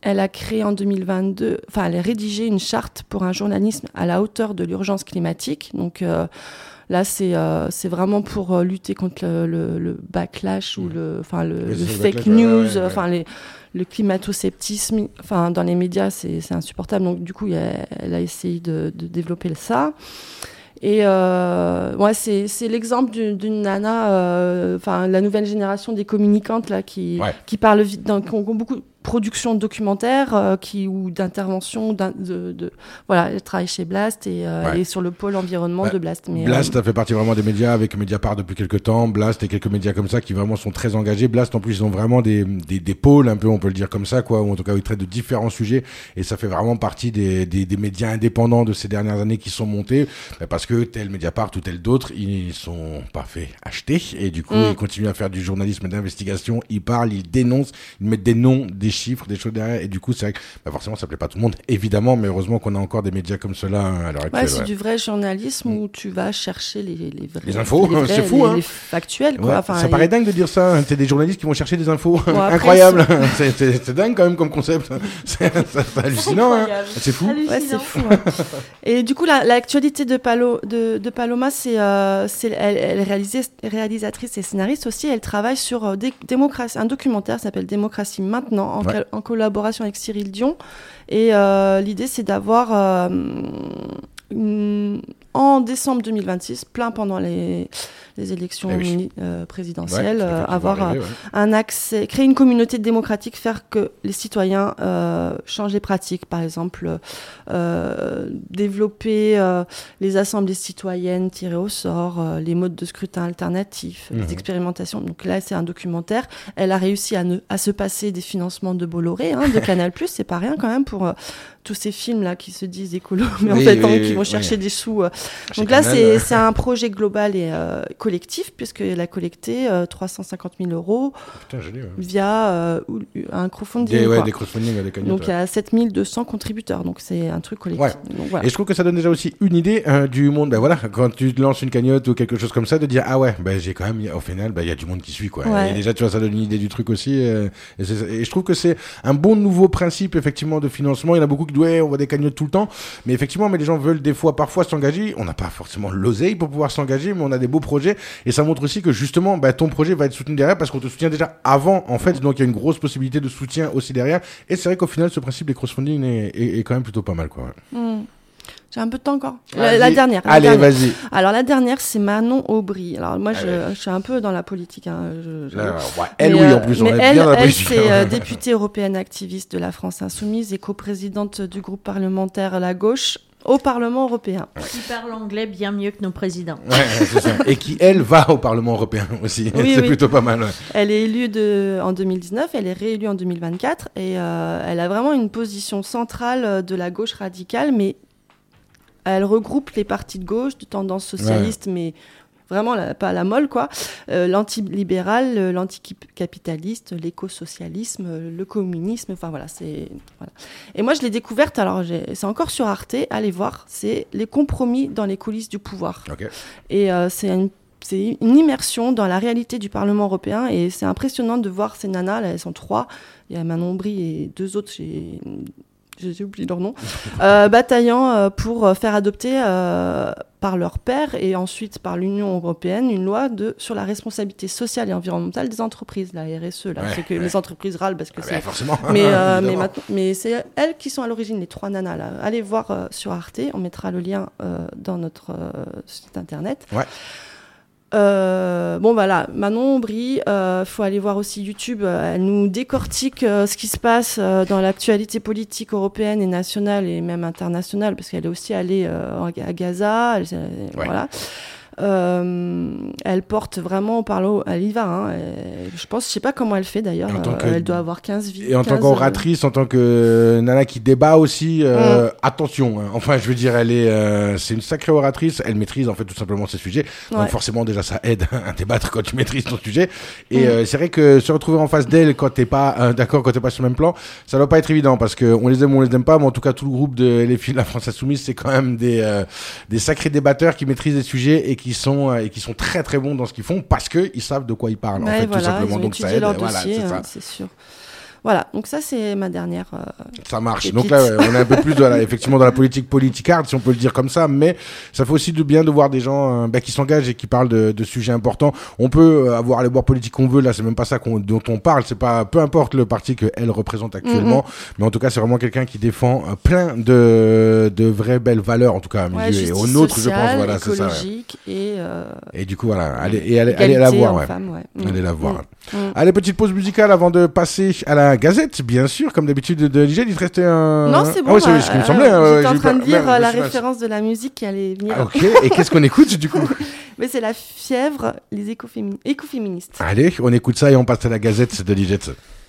elle a créé en 2022, enfin, elle a rédigé une charte pour un journalisme à la hauteur de l'urgence climatique. Donc là, c'est vraiment pour lutter contre le backlash ou le fake news, le climato-sceptisme. Enfin, dans les médias, c'est insupportable. Donc, du coup, elle a essayé de développer ça. Et c'est l'exemple d'une nana, la nouvelle génération des communicantes là, qui parlent vite, qui ont beaucoup de production de documentaires ou d'intervention. Voilà, elle travaille chez Blast et elle est sur le pôle environnement de Blast. Mais, Blast fait partie vraiment des médias avec Mediapart depuis quelques temps. Blast et quelques médias comme ça qui vraiment sont très engagés. Blast, en plus, ils ont vraiment des pôles, un peu, on peut le dire comme ça, quoi, ou en tout cas, ils traitent de différents sujets et ça fait vraiment partie des médias indépendants de ces dernières années qui sont montés parce que tel Mediapart ou tel d'autres, ils sont pas fait acheter et du coup, ils continuent à faire du journalisme d'investigation, ils parlent, ils dénoncent, ils mettent des noms, des chiffres, des choses derrière et du coup, c'est vrai que forcément, ça plaît pas à tout le monde, évidemment, mais heureusement qu'on a encore des médias comme cela à l'heure actuelle. C'est du vrai journalisme où tu vas chercher les infos, c'est fou, les factuels, quoi. Ouais, ça paraît dingue de dire ça, c'est des journalistes qui vont chercher des infos, après, incroyable, c'est dingue quand même comme concept, c'est hallucinant, hein. C'est fou. Ouais, c'est fou. Hein. Et du coup, l'actualité de Paloma, elle est réalisatrice et scénariste aussi. Elle travaille sur un documentaire qui s'appelle Démocratie maintenant, en collaboration avec Cyril Dion. Et l'idée, c'est d'avoir, en décembre 2026, plein pendant les élections présidentielles, avoir un accès, créer une communauté démocratique, faire que les citoyens changent les pratiques, par exemple, développer les assemblées citoyennes tirées au sort, les modes de scrutin alternatifs, les expérimentations. Donc là, c'est un documentaire. Elle a réussi à se passer des financements de Bolloré, de Canal+, c'est pas rien quand même pour tous ces films-là qui se disent écolos, mais en fait, qui vont chercher des sous. Donc là, c'est un projet global et collectif, puisqu'elle a collecté 350 000 € via un crowdfunding. Des crowdfunding, des cagnottes. Donc il y a 7200 contributeurs, donc c'est un truc collectif. Ouais. Donc, voilà. Et je trouve que ça donne déjà aussi une idée du monde. Quand tu lances une cagnotte ou quelque chose comme ça, de dire j'ai quand même, au final, il y a du monde qui suit, quoi. Ouais. Et déjà, tu vois, ça donne une idée du truc aussi. Et je trouve que c'est un bon nouveau principe, effectivement, de financement. Il y en a beaucoup qui disent, on voit des cagnottes tout le temps. Mais effectivement, les gens veulent parfois s'engager. On n'a pas forcément l'oseille pour pouvoir s'engager, mais on a des beaux projets. Et ça montre aussi que justement, ton projet va être soutenu derrière parce qu'on te soutient déjà avant, en fait. Donc, il y a une grosse possibilité de soutien aussi derrière. Et c'est vrai qu'au final, ce principe des crowdfunding est quand même plutôt pas mal, quoi. J'ai un peu de temps encore. La dernière. Allez, vas-y. Alors, la dernière, c'est Manon Aubry. Alors, moi, je suis un peu dans la politique. Elle, en plus, on est bien dans la politique. Elle, c'est députée européenne activiste de la France Insoumise et coprésidente du groupe parlementaire La Gauche au Parlement européen. Qui parle anglais bien mieux que nos présidents. Ouais, c'est ça. Et qui, elle, va au Parlement européen aussi. C'est plutôt pas mal. Ouais. Elle est élue en 2019, elle est réélue en 2024 et elle a vraiment une position centrale de la gauche radicale, mais elle regroupe les partis de gauche, de tendance socialiste, mais vraiment pas la molle, quoi. L'antilibéral, l'anticapitaliste, l'écosocialisme, le communisme, enfin voilà, voilà. Et moi, je l'ai découverte, alors c'est encore sur Arte, allez voir, c'est Les compromis dans les coulisses du pouvoir. Okay. Et c'est une immersion dans la réalité du Parlement européen et c'est impressionnant de voir ces nanas, là, elles sont 3, il y a Manon Aubry et 2 autres, j'ai oublié leur nom, bataillant pour faire adopter par leur père et ensuite par l'Union européenne une loi sur la responsabilité sociale et environnementale des entreprises, la RSE. C'est que les entreprises râlent parce que c'est... forcément. Mais c'est elles qui sont à l'origine, les 3 nanas. Là. Allez voir sur Arte, on mettra le lien dans notre site internet. Ouais. Voilà, Manon Aubry, faut aller voir aussi YouTube, elle nous décortique ce qui se passe dans l'actualité politique européenne et nationale et même internationale, parce qu'elle est aussi allée à Gaza, voilà. Elle porte vraiment au Parlement, elle y va, je sais pas comment elle fait d'ailleurs, elle doit avoir 15 vies. Et en tant qu'oratrice, en tant que nana qui débat aussi, attention, enfin je veux dire, c'est une sacrée oratrice, elle maîtrise en fait tout simplement ses sujets, donc forcément déjà ça aide à débattre quand tu maîtrises ton sujet, et c'est vrai que se retrouver en face d'elle quand t'es pas d'accord, quand t'es pas sur le même plan, ça doit pas être évident, parce qu'on les aime ou on les aime pas, mais en tout cas tout le groupe de les filles de la France Insoumise, c'est quand même des sacrés débatteurs qui maîtrisent des sujets et qui sont très très bons dans ce qu'ils font parce que ils savent de quoi ils parlent, en fait, tout simplement. ils ont donc étudié leur dossier, c'est sûr. Voilà, donc ça c'est ma dernière. Ça marche. Pépite. Donc là, on est un peu plus effectivement dans la politique-arde, si on peut le dire comme ça, mais ça fait aussi du bien de voir des gens qui s'engagent et qui parlent de sujets importants. On peut avoir les bords politiques qu'on veut, là, c'est même pas ça dont on parle, c'est pas, peu importe le parti qu'elle représente actuellement, mais en tout cas, c'est vraiment quelqu'un qui défend plein de vraies belles valeurs, en tout cas, à mes yeux, et aux nôtres, je pense, voilà, c'est ça. Et du coup, voilà, allez la voir, ouais. Femmes, ouais. Allez la voir. Allez, petite pause musicale avant de passer à la Gazette, bien sûr, comme d'habitude de l'IGED, il te restait un... Non, c'est bon. Ah oui, c'est ce qui me semblait. J'étais en train de lire la référence de la musique qui allait venir. Ah, ok, et qu'est-ce qu'on écoute du coup? Mais c'est La Fièvre, les écoféministes. Allez, on écoute ça et on passe à la Gazette de l'IGED.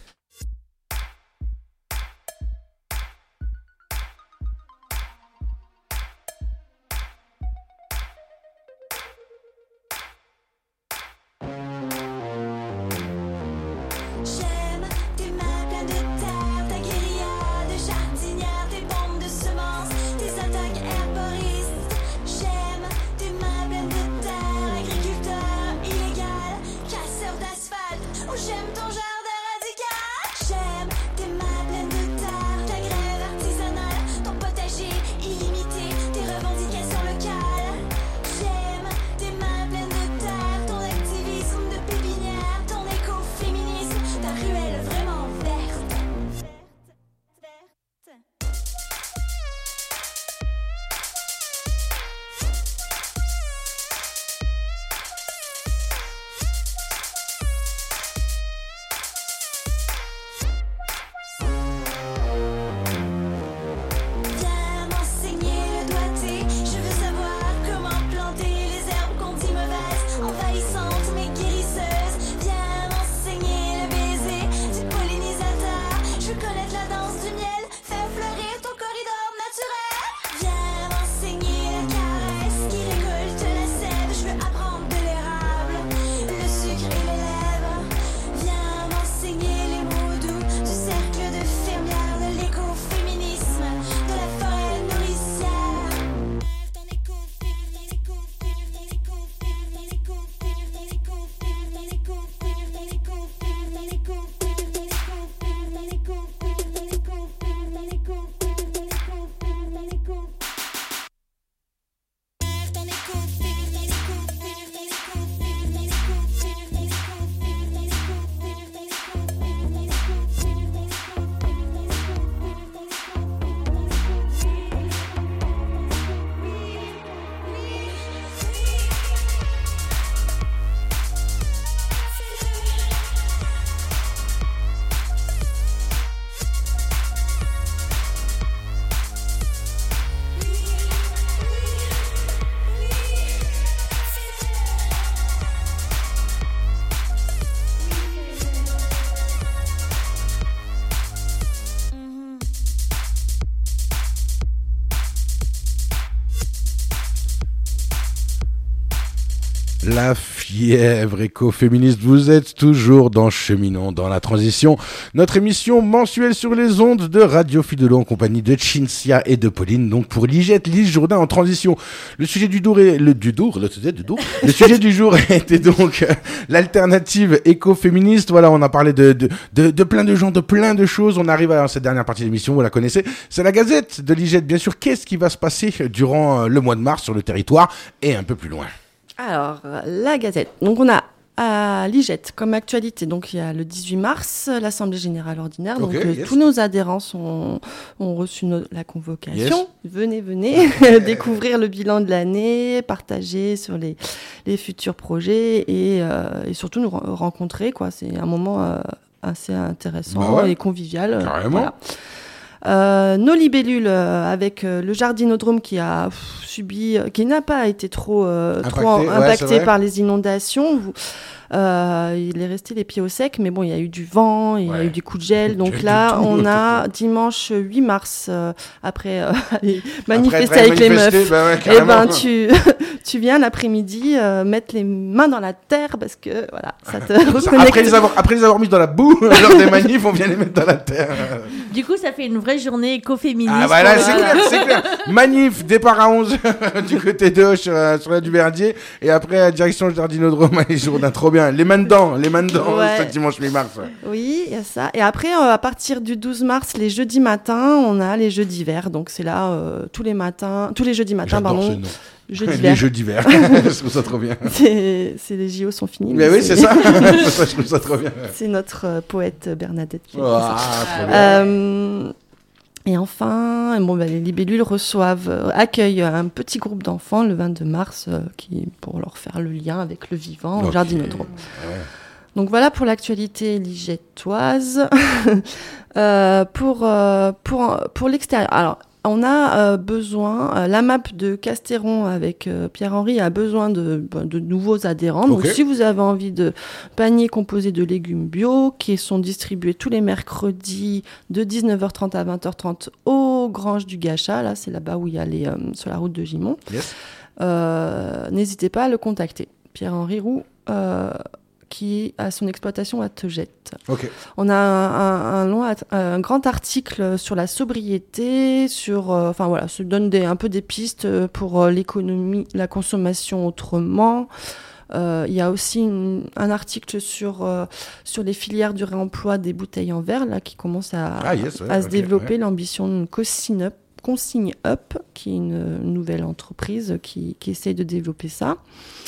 La fièvre écoféministe, vous êtes toujours dans Cheminons dans la transition, notre émission mensuelle sur les ondes de Radio Fidelo en compagnie de Cinzia et de Pauline, donc pour l'IGED, Lise Jourdain en transition. Le sujet du jour le sujet du jour était donc l'alternative écoféministe. Voilà, on a parlé de plein de gens, de plein de choses. On arrive à cette dernière partie de l'émission, vous la connaissez. C'est la Gazette de l'IGED, bien sûr. Qu'est-ce qui va se passer durant le mois de mars sur le territoire et un peu plus loin? Alors, la Gazette. Donc, on a à l'IGED comme actualité. Donc, il y a le 18 mars, l'Assemblée Générale Ordinaire. Donc, tous nos adhérents ont reçu la convocation. Yes. Venez découvrir le bilan de l'année, partager sur les futurs projets et surtout nous rencontrer, quoi. C'est un moment assez intéressant et convivial. Carrément. Voilà. Nos libellules avec le jardinodrome qui a qui n'a pas été trop impacté par les inondations. Il est resté les pieds au sec, mais bon, il y a eu du vent, il y a eu des coups de gel. Donc là, on a dimanche 8 mars, après manifester avec les meufs. tu viens l'après-midi mettre les mains dans la terre parce que voilà, ça te reconnecte. Après les avoir mis dans la boue, lors des manifs, on vient les mettre dans la terre. Du coup, ça fait une vraie journée écoféministe. Ah bah là, c'est clair. Manif, départ à 11 du côté de Hoche, sur la Duverdier, et après direction Jardinodrome et Jourdain. Trop bien. Les mains dedans, ce dimanche mi-mars. Oui, il y a ça. Et après, à partir du 12 mars, les jeudis matins, on a les jeux d'hiver. Donc c'est là tous les jeudis matins, J'adore pardon. ce nom. Jeux d'hiver. Les jeux d'hiver. Je trouve ça trop bien. Les JO sont finis. Mais oui, c'est ça. Je trouve ça trop bien. C'est notre poète Bernadette qui trop bien. Et enfin, les libellules accueillent un petit groupe d'enfants le 22 mars pour leur faire le lien avec le vivant au Jardinodrome. Ouais. Donc voilà pour l'actualité ligettoise. Pour l'extérieur. Alors, on a besoin, la map de Castéron avec Pierre-Henri a besoin de nouveaux adhérents. Donc si vous avez envie de paniers composés de légumes bio qui sont distribués tous les mercredis de 19h30 à 20h30 aux Granges du Gachat, là c'est là-bas où il y a sur la route de Gimont, n'hésitez pas à le contacter. Pierre-Henri Roux, qui a son exploitation à Teugette. On a un grand article sur la sobriété, se donne un peu des pistes pour l'économie, la consommation autrement. Il y a aussi un article sur les filières du réemploi des bouteilles en verre là, qui commence à se développer, l'ambition de Consigne Up, qui est une nouvelle entreprise qui essaie de développer ça.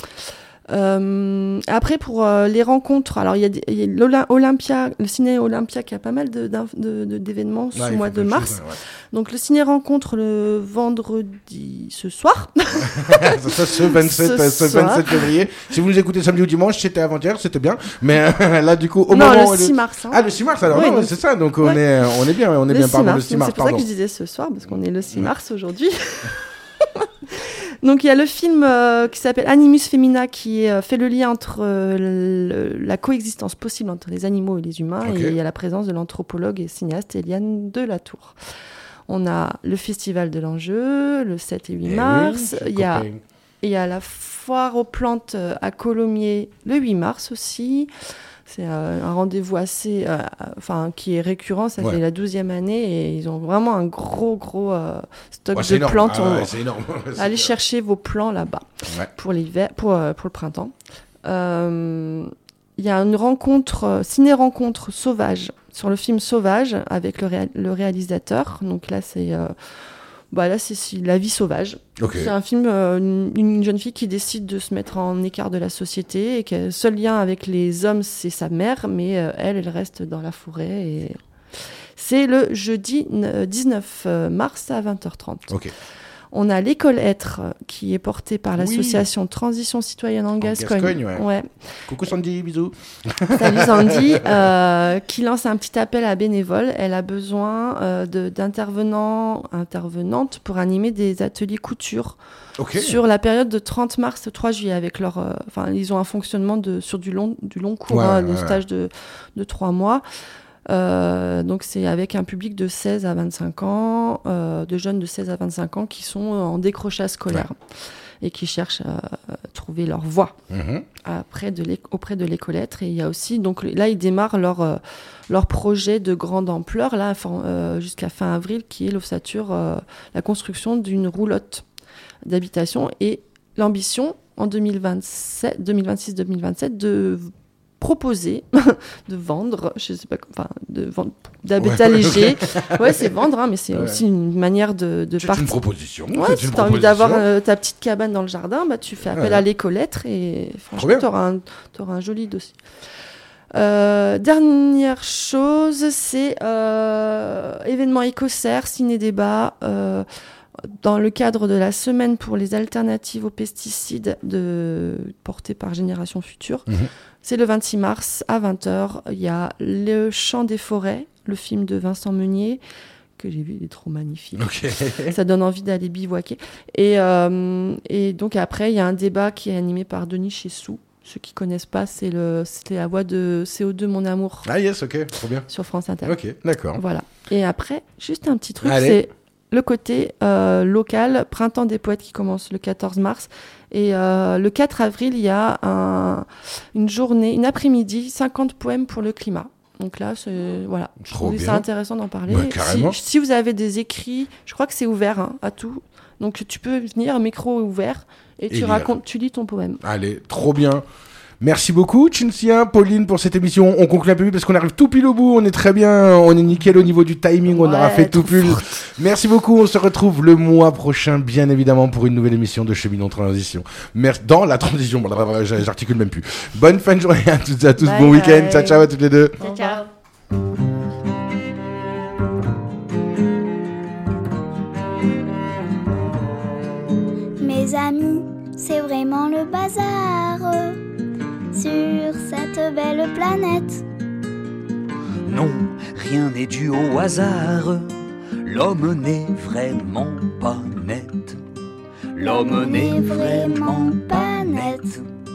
Après pour les rencontres, alors il y a l'Olympia, le ciné Olympia qui a pas mal d'événements ce mois de mars. Donc le ciné rencontre le vendredi ce soir. ce 27 février. Si vous nous écoutez samedi ou dimanche, c'était avant-hier, c'était bien. Mais là du coup le 6 mars. Hein. Ah le 6 mars alors oui, c'est ça. Donc on est bien pardon le 6 mars. C'est pour ça que je disais ce soir parce qu'on est le 6 mars aujourd'hui. Donc il y a le film qui s'appelle Animus Femina qui fait le lien entre la coexistence possible entre les animaux et les humains, et il y a la présence de l'anthropologue et cinéaste Eliane Delatour. On a le Festival de l'Enjeu le 7 et 8 mars, il y a la foire aux plantes à Colomiers le 8 mars aussi. C'est un rendez-vous assez, qui est récurrent, ça fait la 12e année et ils ont vraiment un gros stock de plantes. C'est énorme. Allez chercher vos plants là-bas pour l'hiver, pour le printemps. Il y a une ciné-rencontre Sauvage sur le film Sauvage avec le réalisateur. Donc là, c'est La vie sauvage. C'est un film, une jeune fille qui décide de se mettre en écart de la société et que le seul lien avec les hommes, c'est sa mère, mais elle reste dans la forêt. Et c'est le jeudi 19 mars à 20h30. On a l'école Être qui est portée par l'association Transition Citoyenne en Gascogne. Coucou Sandy, bisous. Salut Sandy, qui lance un petit appel à bénévoles. Elle a besoin intervenantes pour animer des ateliers couture sur la période de 30 mars au 3 juillet avec ils ont un fonctionnement sur du long cours, des stages de 3 mois. Donc c'est avec un public de 16 à 25 ans, de jeunes de 16 à 25 ans qui sont en décrochage scolaire et qui cherchent à trouver leur voie auprès de l'écolêtre. Et il y a aussi, donc là ils démarrent leur projet de grande ampleur là, jusqu'à fin avril, qui est l'ossature, la construction d'une roulotte d'habitation, et l'ambition en 2026-2027 de proposer de vendre, d'habitat léger. C'est vendre, mais c'est aussi une manière de partir. C'est une proposition. Si tu as envie d'avoir ta petite cabane dans le jardin, tu fais appel à l'écolêtre et franchement, tu auras un joli dossier. Dernière chose, c'est événement écossaire, ciné-débat, dans le cadre de la semaine pour les alternatives aux pesticides portée par Génération Future. C'est le 26 mars à 20h. Il y a Le Chant des forêts, le film de Vincent Meunier, que j'ai vu, il est trop magnifique. Ça donne envie d'aller bivouaquer. Et donc après, il y a un débat qui est animé par Denis Chessou. Ceux qui ne connaissent pas, c'était la voix de CO2 Mon Amour. Ah yes, trop bien. Sur France Inter. D'accord. Voilà. Et après, juste un petit truc, Allez. le côté local, Printemps des poètes qui commence le 14 mars. Et le 4 avril, il y a une journée, une après-midi, 50 poèmes pour le climat. Donc là, voilà. Je trouvais ça intéressant d'en parler. Carrément. Si vous avez des écrits, je crois que c'est ouvert à tout. Donc tu peux venir, micro ouvert, et tu lis ton poème. Allez, trop bien. Merci beaucoup, Cinzia, Pauline, pour cette émission. On conclut un peu vite parce qu'on arrive tout pile au bout. On est très bien, on est nickel au niveau du timing. On aura fait tout pile. Merci beaucoup. On se retrouve le mois prochain, bien évidemment, pour une nouvelle émission de Cheminot Transition. Dans la transition, j'articule même plus. Bonne fin de journée à toutes et à tous. Bon week-end. Ciao, ciao à toutes les deux. Ciao. Mes amis, c'est vraiment le bazar sur cette belle planète. Non, rien n'est dû au hasard. L'homme n'est vraiment pas net. L'homme n'est vraiment pas net.